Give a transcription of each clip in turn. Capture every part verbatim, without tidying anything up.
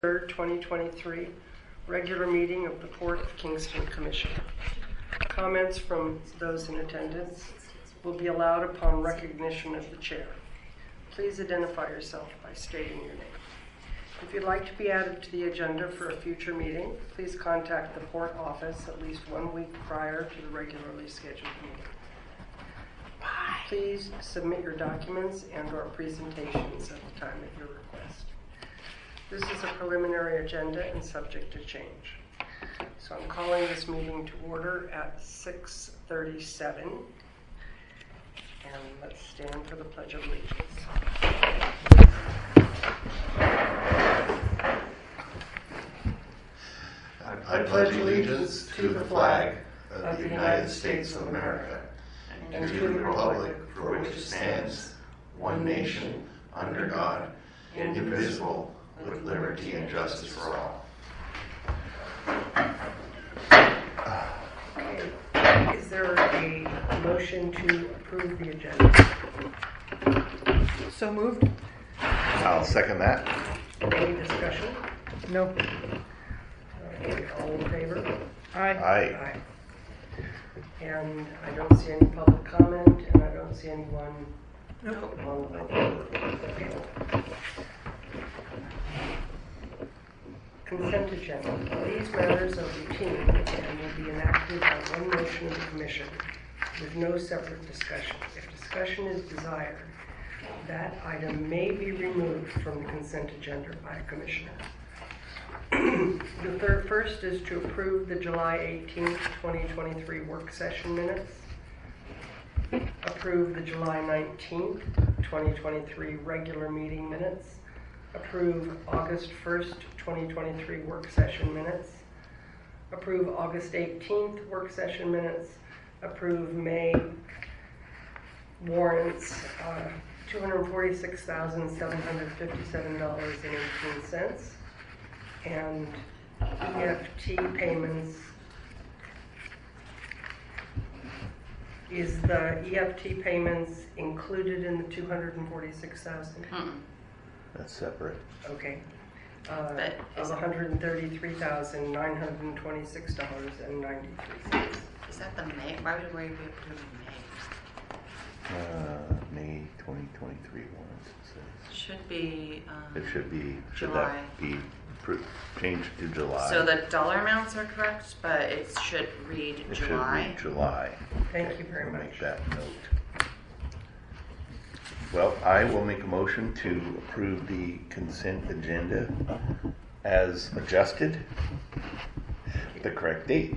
third, twenty twenty-three, regular meeting of the Port of Kingston Commission. Comments from those in attendance will be allowed upon recognition of the chair. Please identify yourself by stating your name. If you'd like to be added to the agenda for a future meeting, please contact the Port office at least one week prior to the regularly scheduled meeting. Please submit your documents and or presentations at the time of your request. This is a preliminary agenda and subject to change. So I'm calling this meeting to order at six thirty-seven. And let's stand for the Pledge of Allegiance. I pledge allegiance to the flag of the United States of America and to the republic for which it stands, one nation, under God, indivisible, with liberty and justice for all. Okay. Is there a motion to approve the agenda? So moved? I'll second that. Any discussion? No. Okay, all in favor? Aye. Aye. Aye. And I don't see any public comment, and I don't see anyone Nope. on the line. Okay. Consent agenda. These matters are routine and will be enacted by one motion of the Commission with no separate discussion. If discussion is desired, that item may be removed from the consent agenda by a Commissioner. The third, first is to approve the July eighteenth, twenty twenty-three work session minutes. Approve the July nineteenth, twenty twenty-three regular meeting minutes. Approve August first, twenty twenty-three work session minutes. Approve August eighteenth work session minutes. Approve May warrants, uh, two hundred forty-six thousand seven hundred fifty-seven dollars and eighteen cents. And E F T payments. Is the E F T payments included in the two hundred forty-six thousand? Mm-mm. That's separate. Okay. Uh, But of is- one hundred thirty-three thousand nine hundred twenty-six dollars and ninety-three cents. Is that the May? Why would we approve May? Uh, May twenty twenty-three warrants, it says. Should be. Um, It should be, should July. that be appro- changed to July? So the dollar amounts are correct, but it should read It July. should read July. Thank you very We'll much. make that note. Well, I will make a motion to approve the consent agenda as adjusted, the correct date.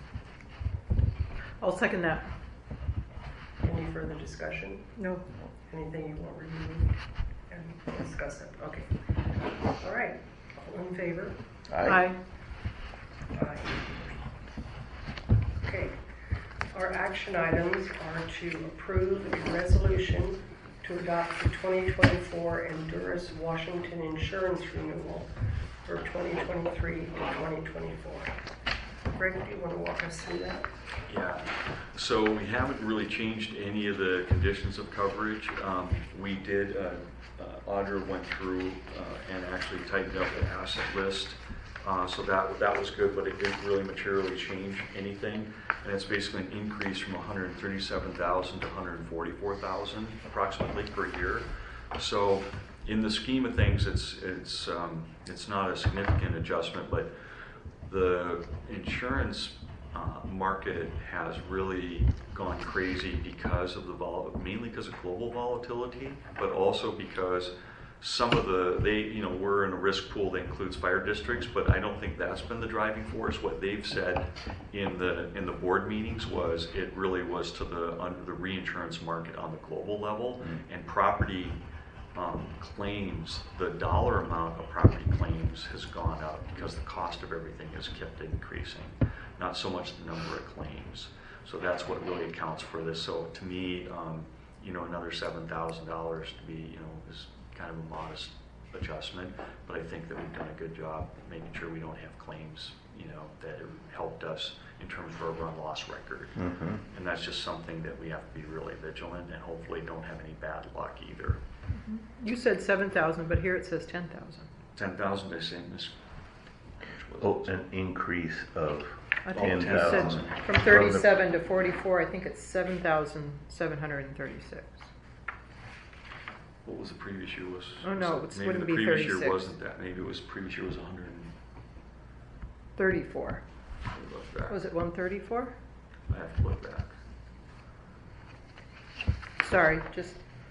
I'll second that. Any further discussion? No. Anything you want reviewed and discuss it? Okay. All right. All in favor? Aye. Aye. Okay. Our action items are to approve a resolution to adopt the twenty twenty-four Endurus Washington insurance renewal for twenty twenty-three to twenty twenty-four. Greg, do you want to walk us through that? Yeah, so we haven't really changed any of the conditions of coverage. Um, we did, uh, uh, Audra went through uh, and actually tightened up the asset list. Uh, so that that was good, but it didn't really materially change anything. And it's basically an increase from one hundred thirty-seven thousand to one hundred forty-four thousand approximately per year. So in the scheme of things, it's it's um, it's not a significant adjustment, but the insurance uh, market has really gone crazy because of the vol- mainly because of global volatility, but also because some of the, they, you know, we're in a risk pool that includes fire districts, but I don't think that's been the driving force. What they've said in the in the board meetings was it really was to the under the reinsurance market on the global level, mm-hmm. and property um, claims, the dollar amount of property claims has gone up because the cost of everything has kept increasing, not so much the number of claims. So that's what really accounts for this. So to me, um, you know, another seven thousand dollars to be, you know, is kind of a modest adjustment, but I think that we've done a good job making sure we don't have claims, you know, that have helped us in terms of our run loss record. Mm-hmm. And that's just something that we have to be really vigilant and hopefully don't have any bad luck either. You said seven thousand, but here it says ten thousand. ten thousand, they say, Miss. Oh, an increase of I Oh, think ten you said thousand. from thirty-seven to forty-four, I think it's seven thousand seven hundred and thirty-six. What was the previous year was? Oh, no, was it maybe wouldn't the be previous year thirty-six. wasn't that. Maybe it was previous year was one hundred. Thirty-four. Look back. Was it one thirty-four? I have to look back. Sorry, just,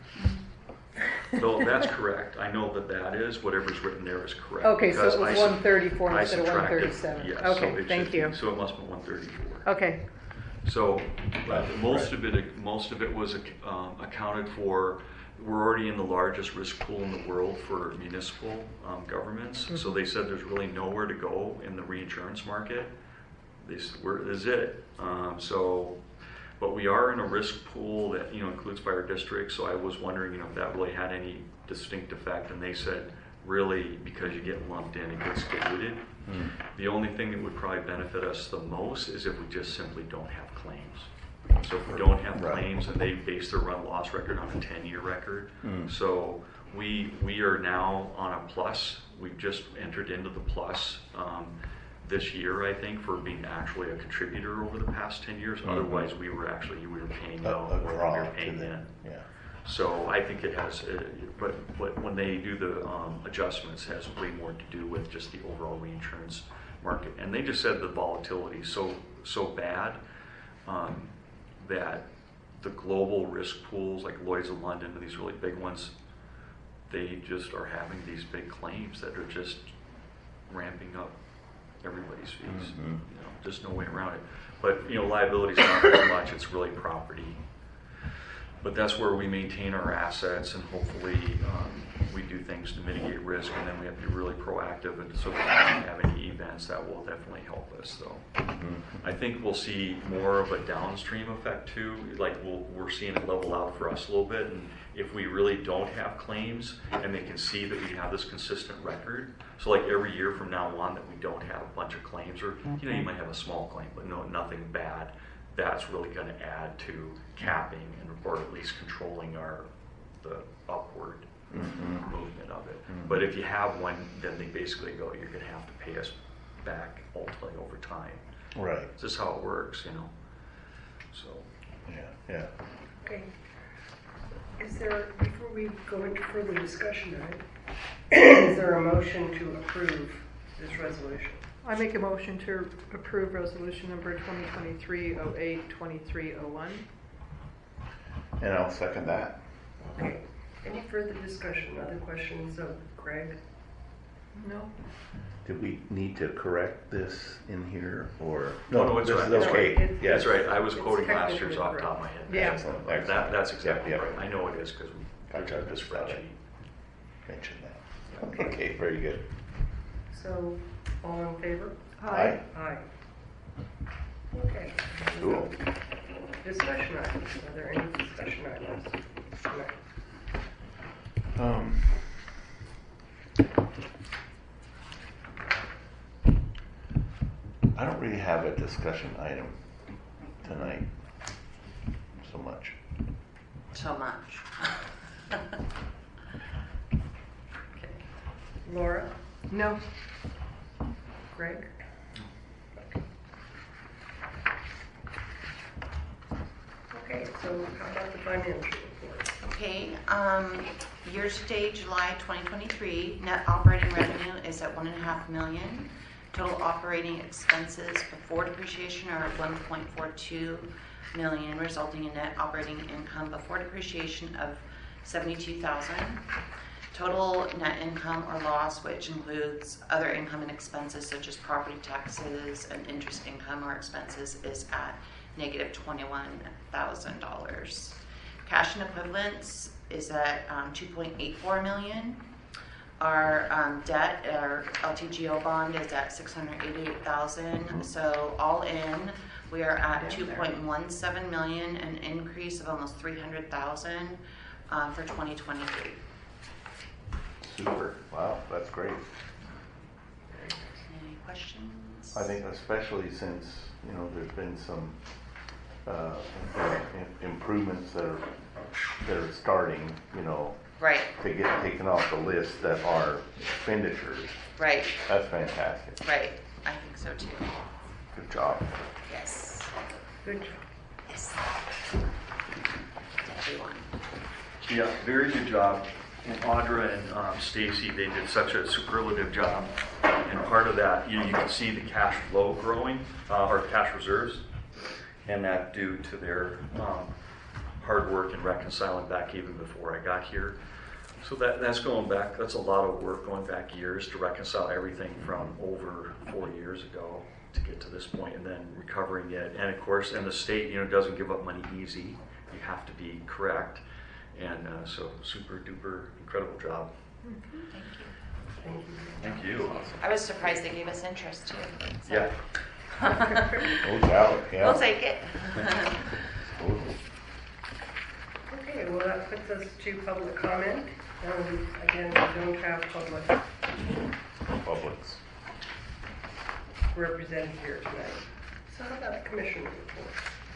No, that's correct. I know that that is whatever's written there is correct. okay, so because it was I sub- one thirty-four I instead of one subtracted- thirty-seven. Yes, so Okay, it thank should be- you. So it must be one thirty-four. Okay, So, but Right. most of it, most of it was um, accounted for. We're already in the largest risk pool in the world for municipal um, governments. So Mhm. they said there's really nowhere to go in the reinsurance market. This, where is it? Um, so, but we are in a risk pool that you know includes fire districts. So I was wondering, you know, if that really had any distinct effect. And they said, really, because you get lumped in, it gets diluted. Hmm. The only thing that would probably benefit us the most is if we just simply don't have claims. So if we don't have Right. claims and they base their run loss record on a ten-year record. Mm. So we we are now on a plus. We've just entered into the plus um, this year, I think, for being actually a contributor over the past ten years. Mhm. Otherwise, we were actually we were paying A, out a more than we draw were to paying the, in. yeah. So I think it has, uh, but, but when they do the um, adjustments, it has way more to do with just the overall reinsurance market. And they just said the volatility is so, so bad um, that the global risk pools like Lloyd's of London, these really big ones, they just are having these big claims that are just ramping up everybody's fees. Mhm. You know, just no way around it. But you know, liability is not very much; it's really property. But that's where we maintain our assets, and hopefully um, we do things to mitigate risk, and then we have to be really proactive, and so if we don't have any events, that will definitely help us. Though Mhm. I think we'll see more of a downstream effect too. Like we'll, we're seeing it level out for us a little bit, and if we really don't have claims, and they can see that we have this consistent record, so like every year from now on that we don't have a bunch of claims, or you know you might have a small claim, but no nothing bad. That's really going to add to capping and or at least controlling our the upward Mhm. movement of it. Mhm. But if you have one, then they basically go, you're going to have to pay us back ultimately over time. Right. This is how it works, you know. So Yeah. Yeah. Okay. Is there, before we go into further discussion on it, is there a motion to approve this resolution? I make a motion to approve resolution number twenty twenty-three oh eight twenty-three oh one. And I'll second that. Okay. Any further discussion? Other questions of Greg? No? Do we need to correct this in here, or? No, no, it's this right, is that's okay. right. It- Yes. that's right. I was It's quoting last year's technically off the top of my head. Yeah. Excellent, That, excellent. that's exactly Yep, yep. right. I know it is because we Gotcha, got the just thought I'd spreadsheet. mention that. Okay, very good. So, all in favor? Aye. Aye. Okay. Cool. Discussion items. Are there any discussion items? tonight? Um, I don't really have a discussion item tonight so much. So much. Okay. Laura? No? Greg? Okay, so how about the financial report? Okay, um, year to date, July twenty twenty-three, net operating revenue is at one and a half million. Total operating expenses before depreciation are at one point four two million, resulting in net operating income before depreciation of seventy-two thousand. Total net income or loss, which includes other income and expenses such as property taxes and interest income or expenses, is at negative twenty-one thousand dollars. Cash and equivalents is at um, two point eight four million. Our um, debt, our L T G O bond is at six hundred eighty-eight thousand. So all in, we are at two point one seven million, an increase of almost three hundred thousand uh, for twenty twenty-three. Super. Wow, that's great. Any questions? I think especially since, you know, there's been some uh, im- improvements that are, that are starting, you know, Right, to get taken off the list that are expenditures. right, That's fantastic. right. I think so too. Good job. Yes. Good job. Yes. Everyone. Yeah, very good job. And Audra and um, Stacy, they did such a superlative job. And part of that, you know, you can see the cash flow growing, uh, or cash reserves, and that due to their um, hard work in reconciling back even before I got here. So that that's going back, that's a lot of work going back years to reconcile everything from over four years ago to get to this point, and then recovering it. And of course, and the state, you know, doesn't give up money easy. You have to be correct. And uh, so super duper incredible job. Thank you. Thank you. I was surprised they gave us interest too. So. Yeah. No doubt, yeah. We'll take it. Totally. Okay, well, that puts us to public comment. And again, we don't have public Publix. represented here tonight. So how about a commissioner report?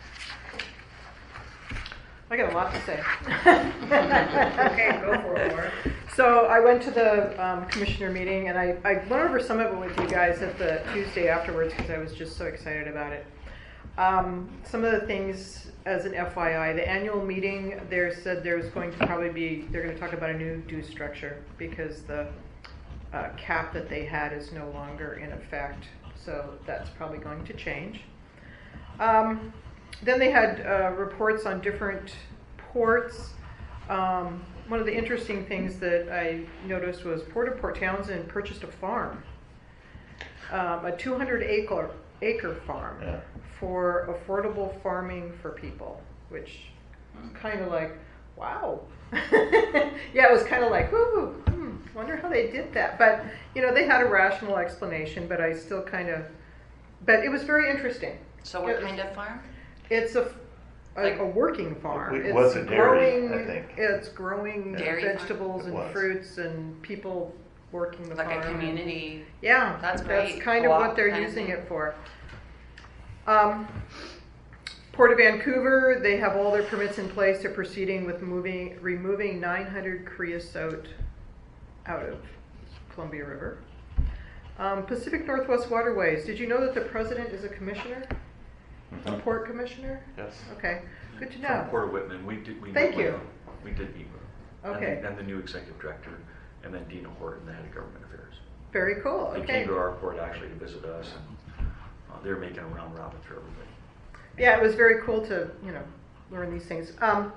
I got a lot to say. Okay, go for it, Laura. So I went to the um, commissioner meeting, and I, I went over some of it with you guys at the Tuesday afterwards because I was just so excited about it. Um, some of the things, as an F Y I, the annual meeting, there said there's going to probably be, they're going to talk about a new due structure because the uh, cap that they had is no longer in effect. So that's probably going to change. Um, then they had uh, reports on different ports. Um, one of the interesting things that I noticed was Port of Port Townsend purchased a farm, um, a two hundred acre acre farm Yeah. for affordable farming for people, which kind of like, wow. Yeah, it was kind of like, woo, hmm, wonder how they did that. But, you know, they had a rational explanation, but I still kind of, but it was very interesting. So what It- kind of farm? It's a, a, Like- a working farm. It It's was a dairy, growing, I think. It's growing Dairy farm? vegetables It and was. fruits and people working the Like farm. a community? Yeah, That's That's great. kind of Co-op what they're kind of using thing. it for. Um, Port of Vancouver, they have all their permits in place. They're proceeding with moving, removing nine hundred creosote out of Columbia River. Um, Pacific Northwest Waterways, did you know that the president is a commissioner? A Mhm. port commissioner? Yes. Okay, good to From know. Porter Whitman, we did, we Thank met with you. them. We did meet with them. Okay. And the, and the new executive director, and then Dina Horton, the head of government affairs. Very cool, They okay. came to our port actually to visit us, and uh, they're making a round robin through everybody. Yeah, it was very cool to, you know, learn these things. Um,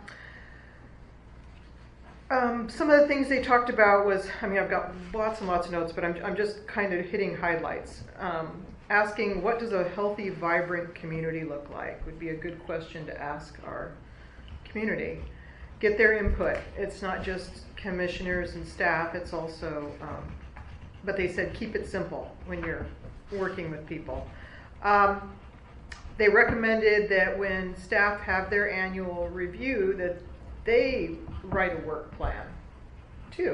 um, some of the things they talked about was, I mean, I've got lots and lots of notes, but I'm, I'm just kind of hitting highlights. Um, asking, what does a healthy, vibrant community look like would be a good question to ask our community. Get their input. It's not just commissioners and staff, it's also, um, but they said keep it simple when you're working with people. Um, They recommended that when staff have their annual review, that they write a work plan too.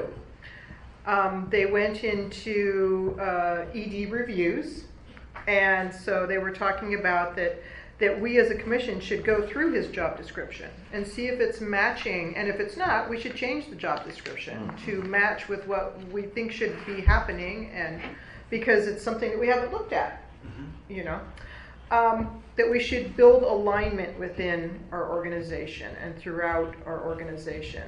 Um, they went into uh, E D reviews, and so they were talking about that that we as a commission should go through his job description and see if it's matching, and if it's not, we should change the job description to match with what we think should be happening, and because it's something that we haven't looked at, you know. Um, that we should build alignment within our organization and throughout our organization.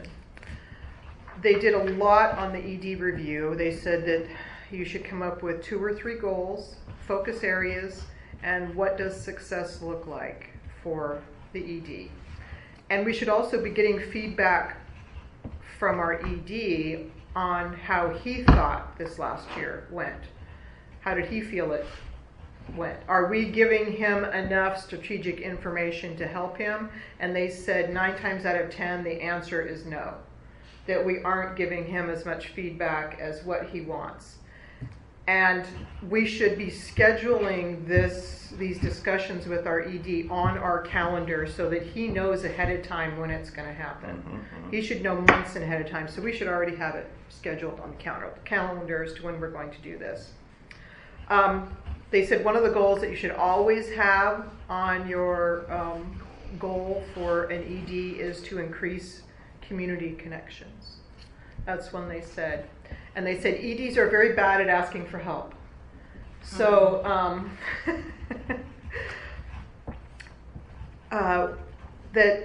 They did a lot on the E D review. They said that you should come up with two or three goals, focus areas, and what does success look like for the E D. And we should also be getting feedback from our E D on how he thought this last year went. How did he feel it went? Are we giving him enough strategic information to help him? And they said nine times out of ten, the answer is no. That we aren't giving him as much feedback as what he wants. And we should be scheduling this, these discussions with our E D on our calendar so that he knows ahead of time when it's going to happen. Mhm. He should know months ahead of time, so we should already have it scheduled on the calendar, calendars to when we're going to do this. Um, They said one of the goals that you should always have on your um, goal for an E D is to increase community connections. That's when they said. And they said E Ds are very bad at asking for help. So, um, uh, that,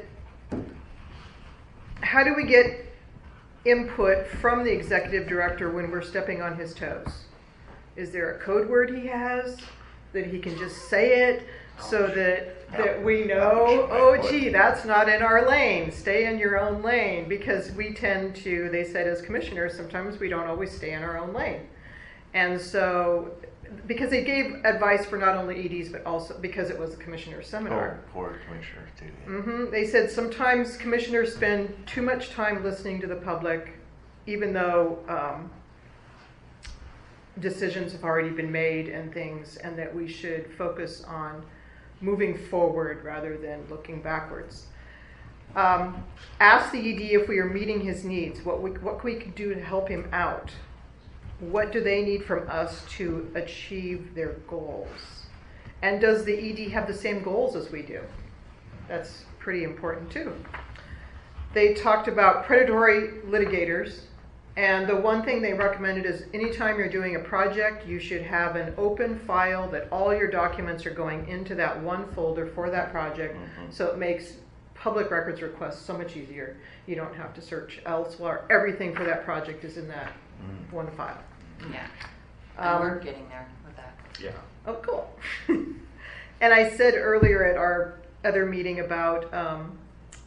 how do we get input from the executive director when we're stepping on his toes? Is there a code word he has that he can just say it so that, that we know, oh gee, that's not in our lane, stay in your own lane, because we tend to, they said as commissioners, sometimes we don't always stay in our own lane. And so, because they gave advice for not only E Ds, but also because it was a commissioner seminar. Oh, for commissioners too. Yeah. Mm-hmm. They said sometimes commissioners spend too much time listening to the public, even though um, decisions have already been made and things, and that we should focus on moving forward rather than looking backwards. Um, ask the E D if we are meeting his needs, what we, what we can do to help him out. What do they need from us to achieve their goals? And does the E D have the same goals as we do? That's pretty important too. They talked about predatory litigators, and the one thing they recommended is anytime you're doing a project, you should have an open file that all your documents are going into that one folder for that project, mm-hmm. so it makes public records requests so much easier. You don't have to search elsewhere. Everything for that project is in that mm. one file. Yeah, um, and we're getting there with that. Yeah. Oh, cool. And I said earlier at our other meeting about um,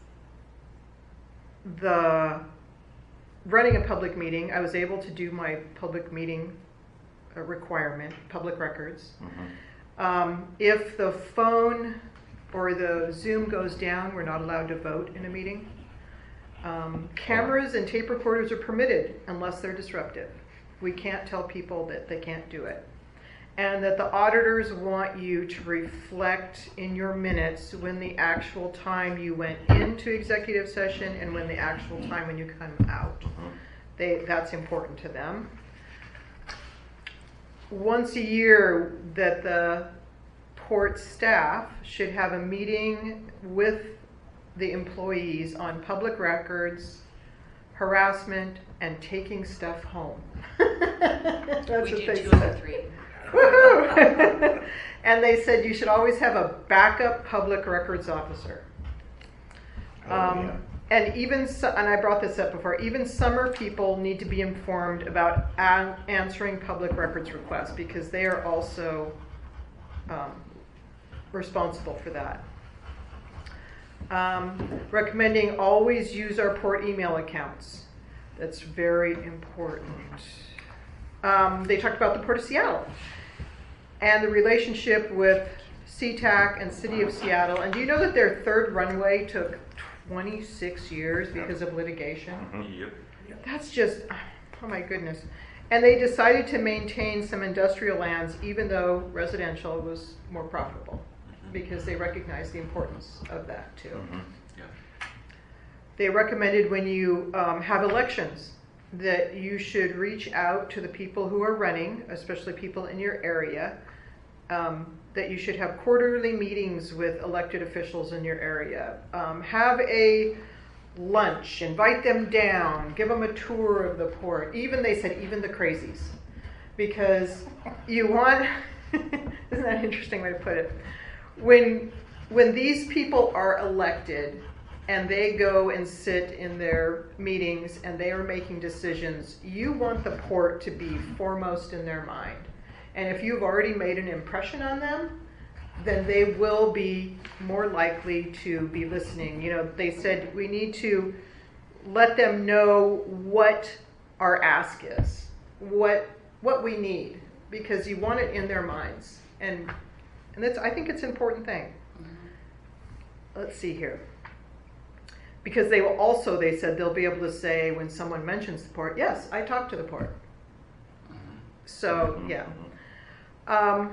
the running a public meeting, I was able to do my public meeting uh, requirement, public records. Mm-hmm. Um, if the phone or the Zoom goes down, we're not allowed to vote in a meeting. Um, cameras and tape recorders are permitted unless they're disruptive. We can't tell people that they can't do it. And that the auditors want you to reflect in your minutes when the actual time you went into executive session and when the actual time when you come out. They, that's important to them. Once a year that the port staff should have a meeting with the employees on public records, harassment, and taking stuff home. That's we what do they two said. of the three. Woohoo! And they said you should always have a backup public records officer. Oh, Um, yeah. And even, so, and I brought this up before, even summer people need to be informed about a- answering public records requests because they are also um, responsible for that. Um, recommending always use our port email accounts. That's very important. Um, they talked about the Port of Seattle and the relationship with SeaTac and City of Seattle. And do you know that their third runway took twenty-six years because of litigation? Yep. That's just, oh my goodness. And they decided to maintain some industrial lands even though residential was more profitable because they recognized the importance of that too. Mm-hmm. Yeah. They recommended when you um, have elections that you should reach out to the people who are running, especially people in your area, um, that you should have quarterly meetings with elected officials in your area. Um, have a lunch, invite them down, give them a tour of the port. Even, they said, even the crazies. Because you want, isn't that an interesting way to put it? When, when these people are elected, and they go and sit in their meetings and they are making decisions, you want the port to be foremost in their mind. And if you've already made an impression on them, then they will be more likely to be listening. You know, they said we need to let them know what our ask is, what what we need, because you want it in their minds. And and that's, I think it's an important thing. Mm-hmm. Let's see here. Because they will also, they said, they'll be able to say when someone mentions the port, yes, I talked to the port. So, yeah. Um,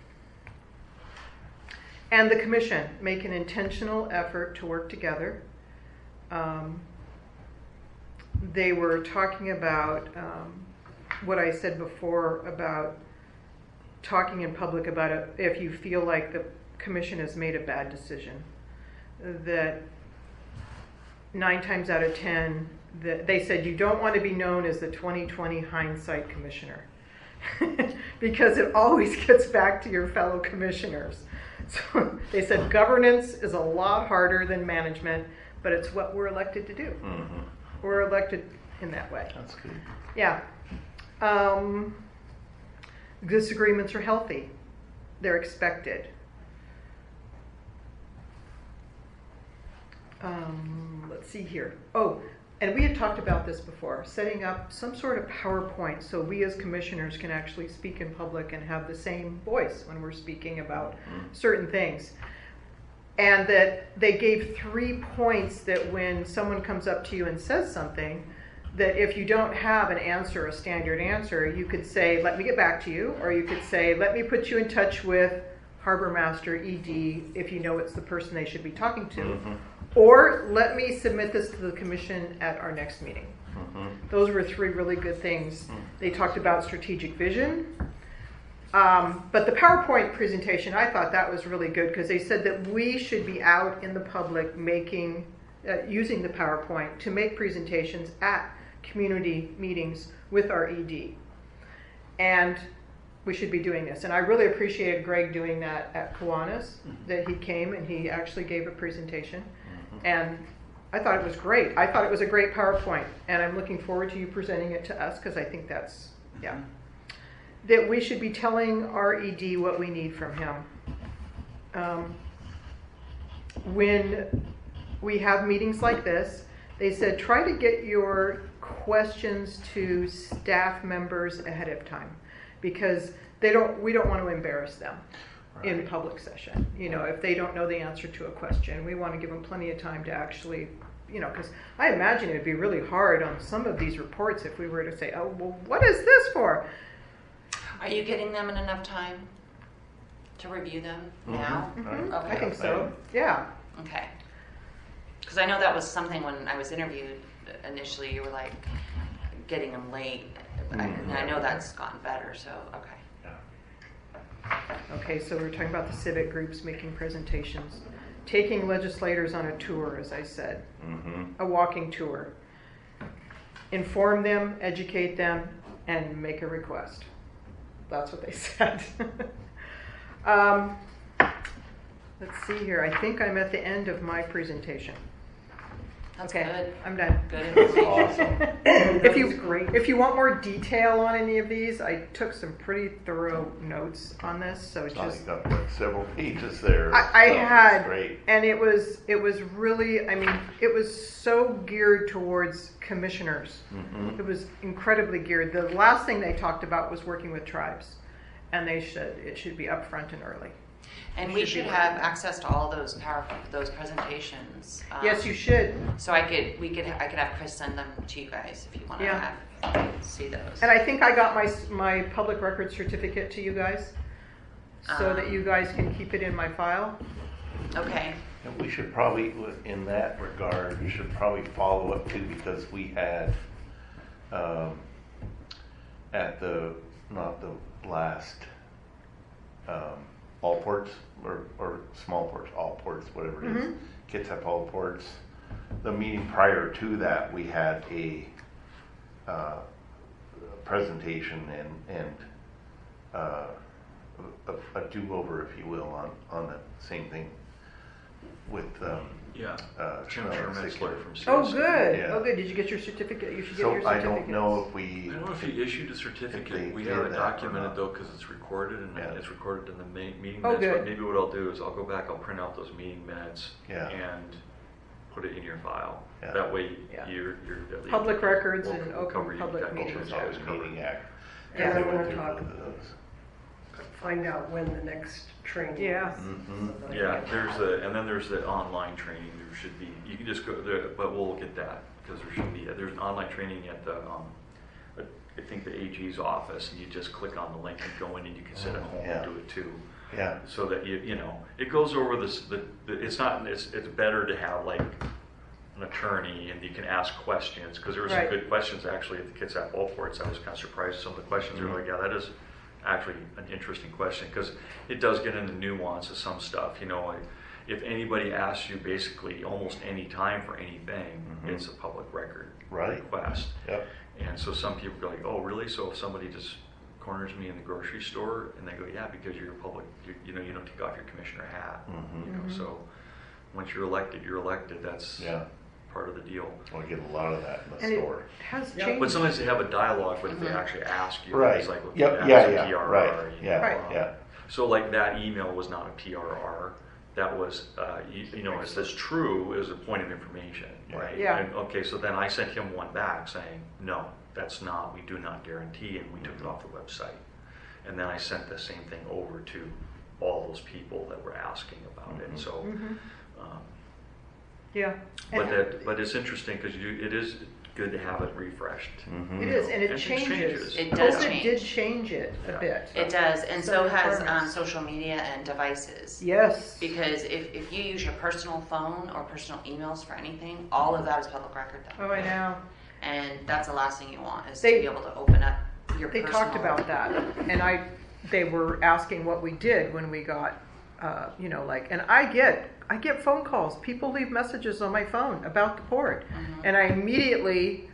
and the commission, make an intentional effort to work together. Um, they were talking about um, what I said before about talking in public about it if you feel like the commission has made a bad decision. That nine times out of ten, the, they said you don't want to be known as the twenty twenty hindsight commissioner because it always gets back to your fellow commissioners. So they said governance is a lot harder than management, but it's what we're elected to do. Mm-hmm. We're elected in that way. That's good. Yeah. Um, disagreements are healthy. They're expected. Um, let's see here. Oh, and we had talked about this before, setting up some sort of PowerPoint so we as commissioners can actually speak in public and have the same voice when we're speaking about certain things. And that they gave three points that when someone comes up to you and says something, that if you don't have an answer, a standard answer, you could say, let me get back to you, or you could say, let me put you in touch with Harbor Master E D if you know it's the person they should be talking to. Mm-hmm. Or let me submit this to the commission at our next meeting. Mm-hmm. Those were three really good things. They talked about strategic vision. Um, but the PowerPoint presentation, I thought that was really good because they said that we should be out in the public making, uh, using the PowerPoint to make presentations at community meetings with our E D. And we should be doing this. And I really appreciated Greg doing that at Kiwanis, that he came and he actually gave a presentation. And I thought it was great. I thought it was a great PowerPoint. And I'm looking forward to you presenting it to us because I think that's, yeah. That we should be telling our E D what we need from him. Um, when we have meetings like this, they said try to get your questions to staff members ahead of time because they don't. We don't want to embarrass them right. in public session. You know, if they don't know the answer to a question, we want to give them plenty of time to actually, you know, because I imagine it'd be really hard on some of these reports if we were to say, oh, well, what is this for? Are you getting them in enough time to review them Mm-hmm. now? Mm-hmm. Okay. I think so. Yeah. Okay. Because I know that was something when I was interviewed initially, you were like getting them late. I, and I know that's gotten better, so okay. Yeah. Okay, so we're talking about the civic groups making presentations, taking legislators on a tour, as I said, Mm-hmm. a walking tour. Inform them, educate them, and make a request. That's what they said. um, let's see here. I think I'm at the end of my presentation. That's okay, good. I'm done. Good information. Awesome. if you was great. if you want more detail on any of these, I took some pretty thorough notes on this. So Oh, just you got like several pages there. I, I Stuff. had, Great. and it was it was really. I mean, it was so geared towards commissioners. Mm-hmm. It was incredibly geared. The last thing they talked about was working with tribes, and they should it should be upfront and early. And You we should should be have working. access to all those power those presentations. Um, Yes, you should. So I could we could I could have Chris send them to you guys if you want to Yeah. have see those. And I think I got my my public record certificate to you guys, so Um, that you guys can keep it in my file. Okay. And we should probably, in that regard, we should probably follow up too, because we had, um, at the, not the last, um, all ports, or, or small ports, all ports, whatever it is, Mhm. Kitsap all ports. The meeting prior to that, we had a, uh, presentation and, and, uh, a, a do-over, if you will, on, on the same thing with, um, Yeah. uh, Jim Chanel Sherman's Sickler. letter from C S C. Oh, good. Yeah. Oh, good. Did you get your certificate? You should get So your I certificate. don't know if we. I don't know if he issued a If certificate. they We did have it that or documented not. though because it's recorded and Yeah. it's recorded in the ma- meeting Oh, minutes. good. But maybe what I'll do is I'll go back, I'll print out those meeting minutes Yeah. and put it in your file. Yeah. That way Yeah. you're, you're. at least- Public records we'll- and we'll open cover you. public That meetings. culture's Yeah, always covered. meeting act. And Yeah. I want Went to through talk, both of those. find out when the next training Yeah. is. Mhm. so that I Yeah, can- there's the, and then there's the online training. There should be, you can just go there, but we'll get that because there should be, there's an online training at the, um, I think the A G's office, and you just click on the link and go in and you can sit at home Yeah. and do it too. Yeah, So that you, you know, it goes over this, the, the, it's not, it's, it's better to have like an attorney and you can ask questions, because there were some Right. good questions actually at the Kitsap All Ports. I was kind of surprised at some of the questions. They were like, yeah, that is actually an interesting question, because it does get into nuance of some stuff, you know, like, if anybody asks you basically almost any time for anything, Mhm. it's a public record. Right. request. Yep. And so some people go like, oh, really? So if somebody just corners me in the grocery store, and they go, yeah, because you're a public, you, you know, you don't take off your commissioner hat. Mhm. You know, Mhm. so once you're elected, you're elected. That's Yeah. part of the deal. Well, I get a lot of that in the And it store. has Yeah, changed. But sometimes they have a dialogue, but if they Mhm. actually ask you, Right. it's like, well, Yep. that's Yeah, a yeah. P R R. Right. you Yeah. know, Right. um, Yeah. So like that email was not a P R R. That was, uh, you, you know, is this true? It was a point of information, Yeah. right? Yeah. And, okay, so then I sent him one back saying, no, that's not, we do not guarantee, and we took it off the website. And then I sent the same thing over to all those people that were asking about Mhm. it. So, Mhm. um, Yeah. but And that, but it's interesting because you, it is good to have it refreshed. Mhm. it is, and it And it changes. changes. It does COVID change. did change it a Yeah. bit. It does, and So so has um, requirements. social media and devices. Yes. Because if, if you use your personal phone or personal emails for anything, all of that is public record then. Oh, I know. And that's the last thing you want, is They- to be able to open up your They personal. talked about that, and I, they were asking what we did when we got, uh, you know, like, and I get, I get phone calls. People leave messages on my phone about the port, Mhm. and I immediately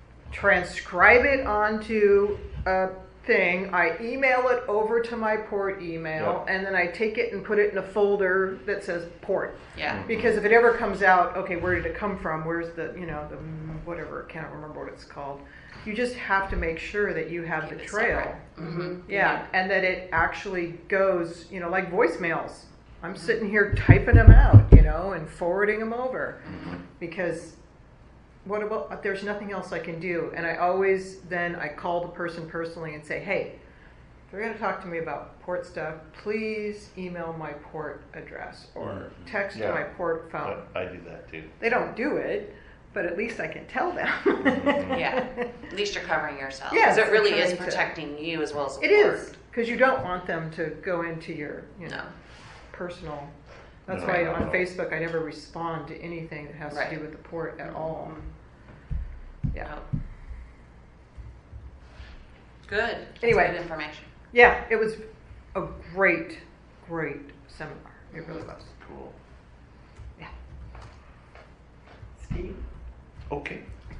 transcribe it onto a thing. I email it over to my port email, Yep. and then I take it and put it in a folder that says port. Yeah, Because if it ever comes out, okay, where did it come from? Where's the, you know, the mm, whatever, I can't remember what it's called. You just have to make sure that you have Keep the it trail. separate. Mhm. Yeah, and that it actually goes, you know, like voicemails. I'm sitting here typing them out, you know, and forwarding them over. Because what about, there's nothing else I can do. And I always, then I call the person personally and say, hey, if you're going to talk to me about port stuff, please email my port address or Mhm. text Yeah. my port phone. I, I do that too. They don't do it, but at least I can tell them. Mhm. yeah. At least you're covering yourself. Yes, Because it really I'm is trying to- protecting you as well as the It port. is, because you don't want them to go into your, you know, No. personal. That's No, why no, on no. Facebook I never respond to anything that has Right. to do with the port at all. Yeah. Oh. Good. That's Anyway. good information. Yeah, it was a great, great seminar. It really was. Cool. Yeah. Steve? Okay.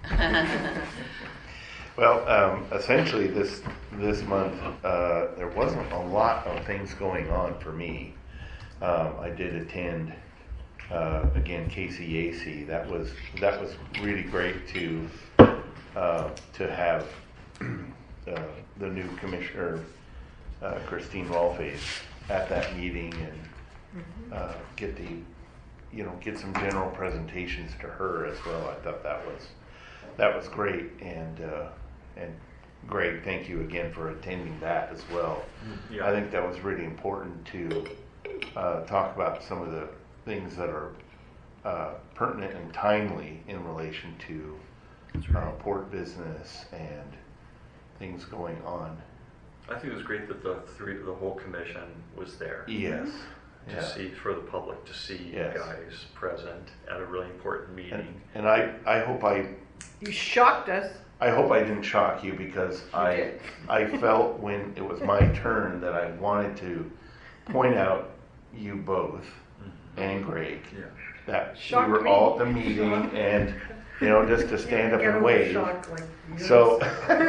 Well, um, essentially this this month uh, there wasn't a lot of things going on for me. Um, I did attend uh, again K C A C. That was that was really great to uh, to have uh, the new commissioner uh, Christine Rolfe at that meeting and uh, get the you know get some general presentations to her as well. I thought that was that was great and uh, and Greg, thank you again for attending that as well. Yeah. I think that was really important to uh, talk about some of the things that are uh, pertinent and timely in relation to That's uh, right. port business and things going on. I think it was great that the three, the whole commission was there. Yes. To Yeah. see, for the public to see Yes. you guys present at a really important And, meeting. and I, I hope I You shocked us. I hope I didn't shock you because I did. I felt when it was my turn that I wanted to point out you both and Greg Yeah. that Shocked we were me. all at the meeting and you know just to stand up Get and over wave. shock like you. So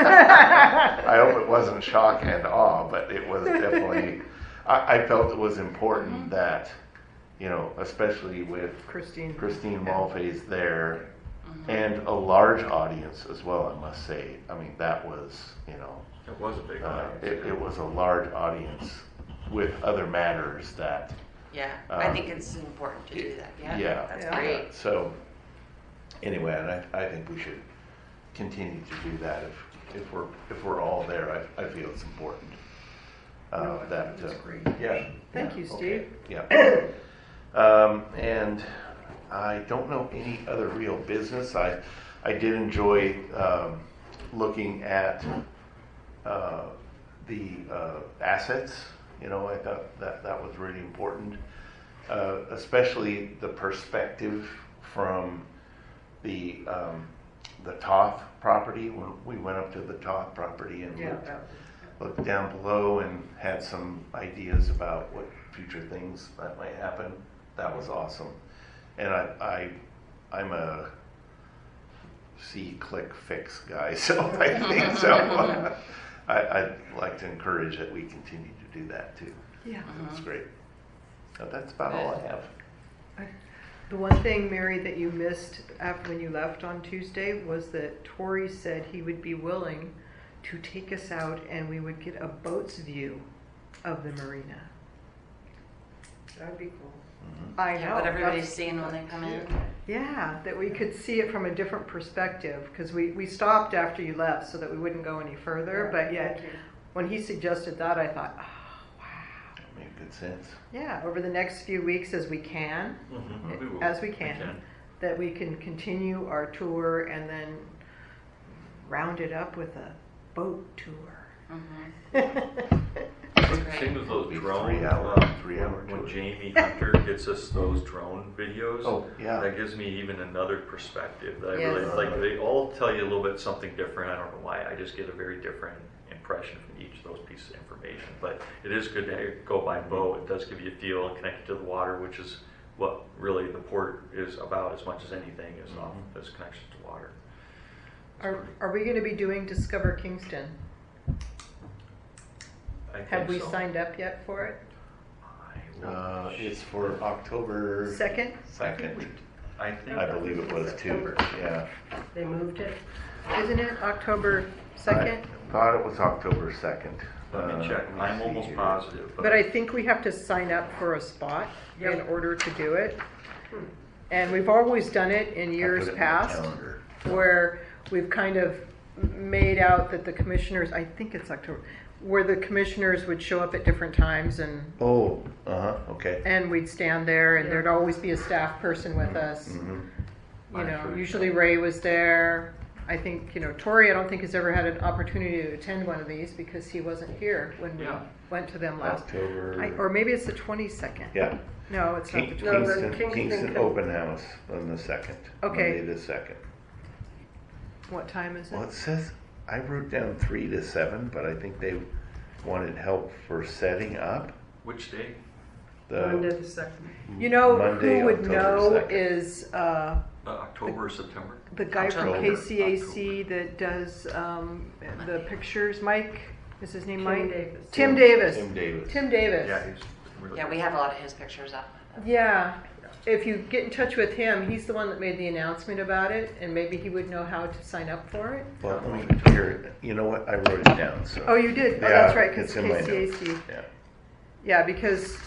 I hope it wasn't shock and awe, but it was definitely. I, I felt it was important that you know, especially with Christine. Christine Yeah. Malfay's there, and a large audience as well, I must say. I mean, that was, you know, It was a big uh, audience. it, it was a large audience with other matters that, Yeah, I Um, think it's important to do that. Yeah, yeah. that's Yeah. great. so, anyway, and I, I think we should continue to do that if, if we're, if we're all there. I, I feel it's important. Uh, No, I think that, it's uh, great. yeah. Thank yeah, you, okay, Steve. Yeah. Um, and I don't know any other real business. I, I did enjoy um, looking at uh, the uh, assets. You know, I thought that that was really important, uh, especially the perspective from the um, the Toth property. When we went up to the Toth property and Yeah, looked, that looked down below and had some ideas about what future things that might happen. That was awesome. And I, I I'm a see, click, fix guy, so I think so. I, I'd like to encourage that we continue to do that too. Yeah. That's great. But that's about all I have. The one thing, Mary, that you missed after when you left on Tuesday was that Tori said he would be willing to take us out and we would get a boat's view of the marina. That'd be cool. I know. Yeah, what everybody's that's- seeing when they come in. Yeah, that we could see it from a different perspective, because we, we stopped after you left so that we wouldn't go any further, but yet, Thank you. when he suggested that, I thought, oh, wow. That made good sense. Yeah, over the next few weeks as we can, Mhm, we will. as we can, can. that we can continue our tour and then round it up with a boat tour. Mhm. Great. Same with those Be drone, three hour- uh, three hour when tour. Jamie Hunter gets us those drone videos. Oh, yeah. That gives me even another perspective that I Yes. really, like, they all tell you a little bit something different. I don't know why, I just get a very different impression from each of those pieces of information. But it is good to go by boat, it does give you a feel and connect you to the water, which is what really the port is about as much as anything, is off Mhm. this connection to water. Are, are we gonna be doing Discover Kingston? I think Have we so. signed up yet for it? I will- Uh, it's for October Second? second. I think. I believe it was too. September. Yeah. They moved it. Isn't it October second? I thought it was October second. Let me check, I'm almost positive. But I think we have to sign up for a spot in Yep. order to do it. Hmm. And we've always done it in years past, where we've kind of made out that the commissioners, I think it's October, where the commissioners would show up at different times and, Oh, uh-huh, okay. and we'd stand there and Yeah. there'd always be a staff person with us. Mhm. You I'm know, sure. usually Ray was there. I think, you know, Tori, I don't think has ever had an opportunity to attend one of these because he wasn't here when we Yeah. went to them last. October. I, or maybe it's the twenty-second. Yeah. No, it's not the King- No, the twenty-second. Kingston, Kingston Kingston com- Open House on the second. Okay. Monday the second. What time is Well, it? it says, I wrote down three to seven, but I think they wanted help for setting up Which day? Monday the the second. You know Monday, who would October know second. is uh, Uh, October or September? the guy from October. K C A C that does um, the pictures. Mike, is his name Tim Mike? Davis. Tim Davis. Tim Davis. Tim Davis. Yeah, he's really. Yeah, we have a lot of his pictures up. Yeah. If you get in touch with him, he's the one that made the announcement about it, and maybe he would know how to sign up for it. Well, let me hear, you know what, I wrote it down, so. Oh, you did? Oh, Yeah, that's right, because it's in my K C A notes. C. Yeah. Yeah, because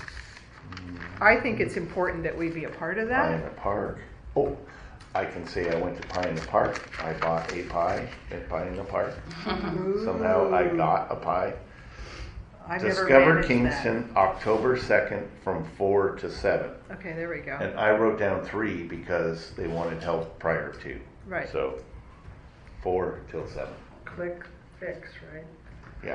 I think it's important that we be a part of Pie in that. the Park. Oh, I can say I went to Pie in the Park. I bought a pie at Pie in the Park. Somehow I got a pie. I've never Discover managed Kingston, October second from four to seven. that. Okay, there we go. And I wrote down three because they wanted help prior to. Right. So four till seven. Click, fix, right? Yeah.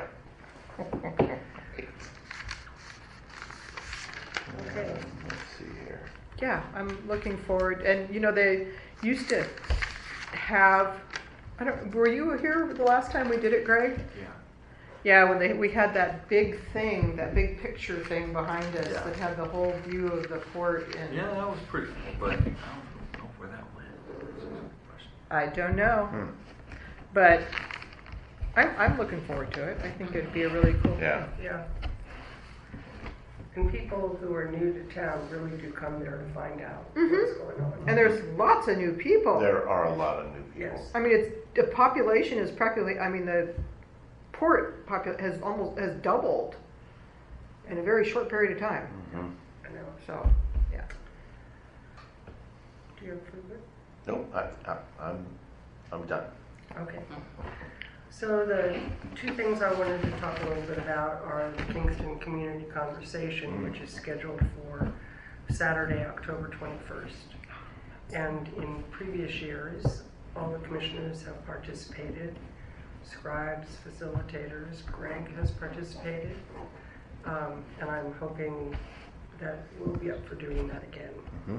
Okay. Um, let's see here. Yeah, I'm looking forward, and you know, they used to have, I don't, were you here the last time we did it, Greg? Yeah. Yeah, when they, we had that big thing, that big picture thing behind us Yeah. that had the whole view of the port and. Yeah, that was pretty cool, but I don't know where that went. That's a good question. I don't know, Hmm. but I'm, I'm looking forward to it. I think it'd be a really cool Yeah. thing. Yeah. And people who are new to town really do come there to find out Mhm. what's going on. And there's lots of new people. There are a lot of new people. Yes. I mean, it's, the population is practically, I mean, the port popul, has almost, has doubled in a very short period of time. Mhm. I know. So, yeah. Do you approve it? Nope, I, I, I'm, I'm done. Okay. So the two things I wanted to talk a little bit about are the Kingston Community Conversation, which is scheduled for Saturday, October twenty-first. And in previous years, all the commissioners have participated. Scribes, facilitators, Greg has participated. Um, and I'm hoping that we'll be up for doing that again. Mhm.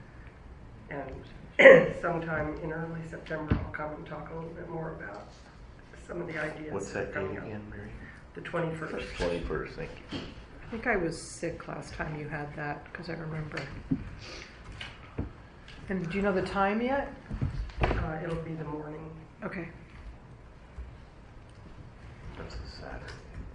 And sometime in early September, I'll come and talk a little bit more about some of the ideas. What's that date coming up. again, Mary? The twenty-first. Twenty-first, thank you. I think I was sick last time you had that, because I remember. And do you know the time yet? Um, Uh, it'll be the morning. Okay. That's a Saturday.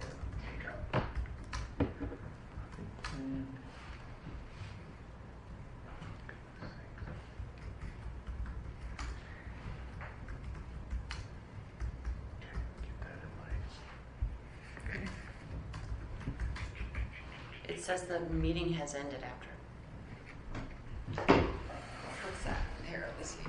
Okay. It says the meeting has ended after. What's that? Here, let me see.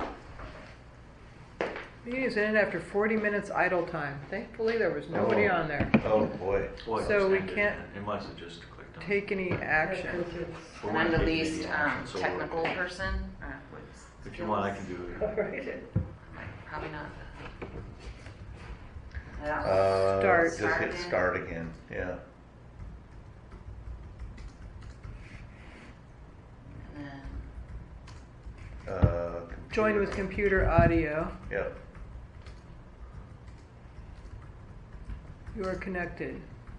Meeting is ended after forty minutes idle time. Thankfully, there was nobody Oh. on there. Oh, boy. Well, it So we was ended. can't It must have just clicked on. Take any action. Because it's- We're And I'm not the taking least any um, action, so we're- technical person. Uh, what's If you want, I can do it. All right. Probably not. Uh, Start. Just Start hit again. start again, yeah. And then Uh, Join with computer. computer audio. Yep. You are connected.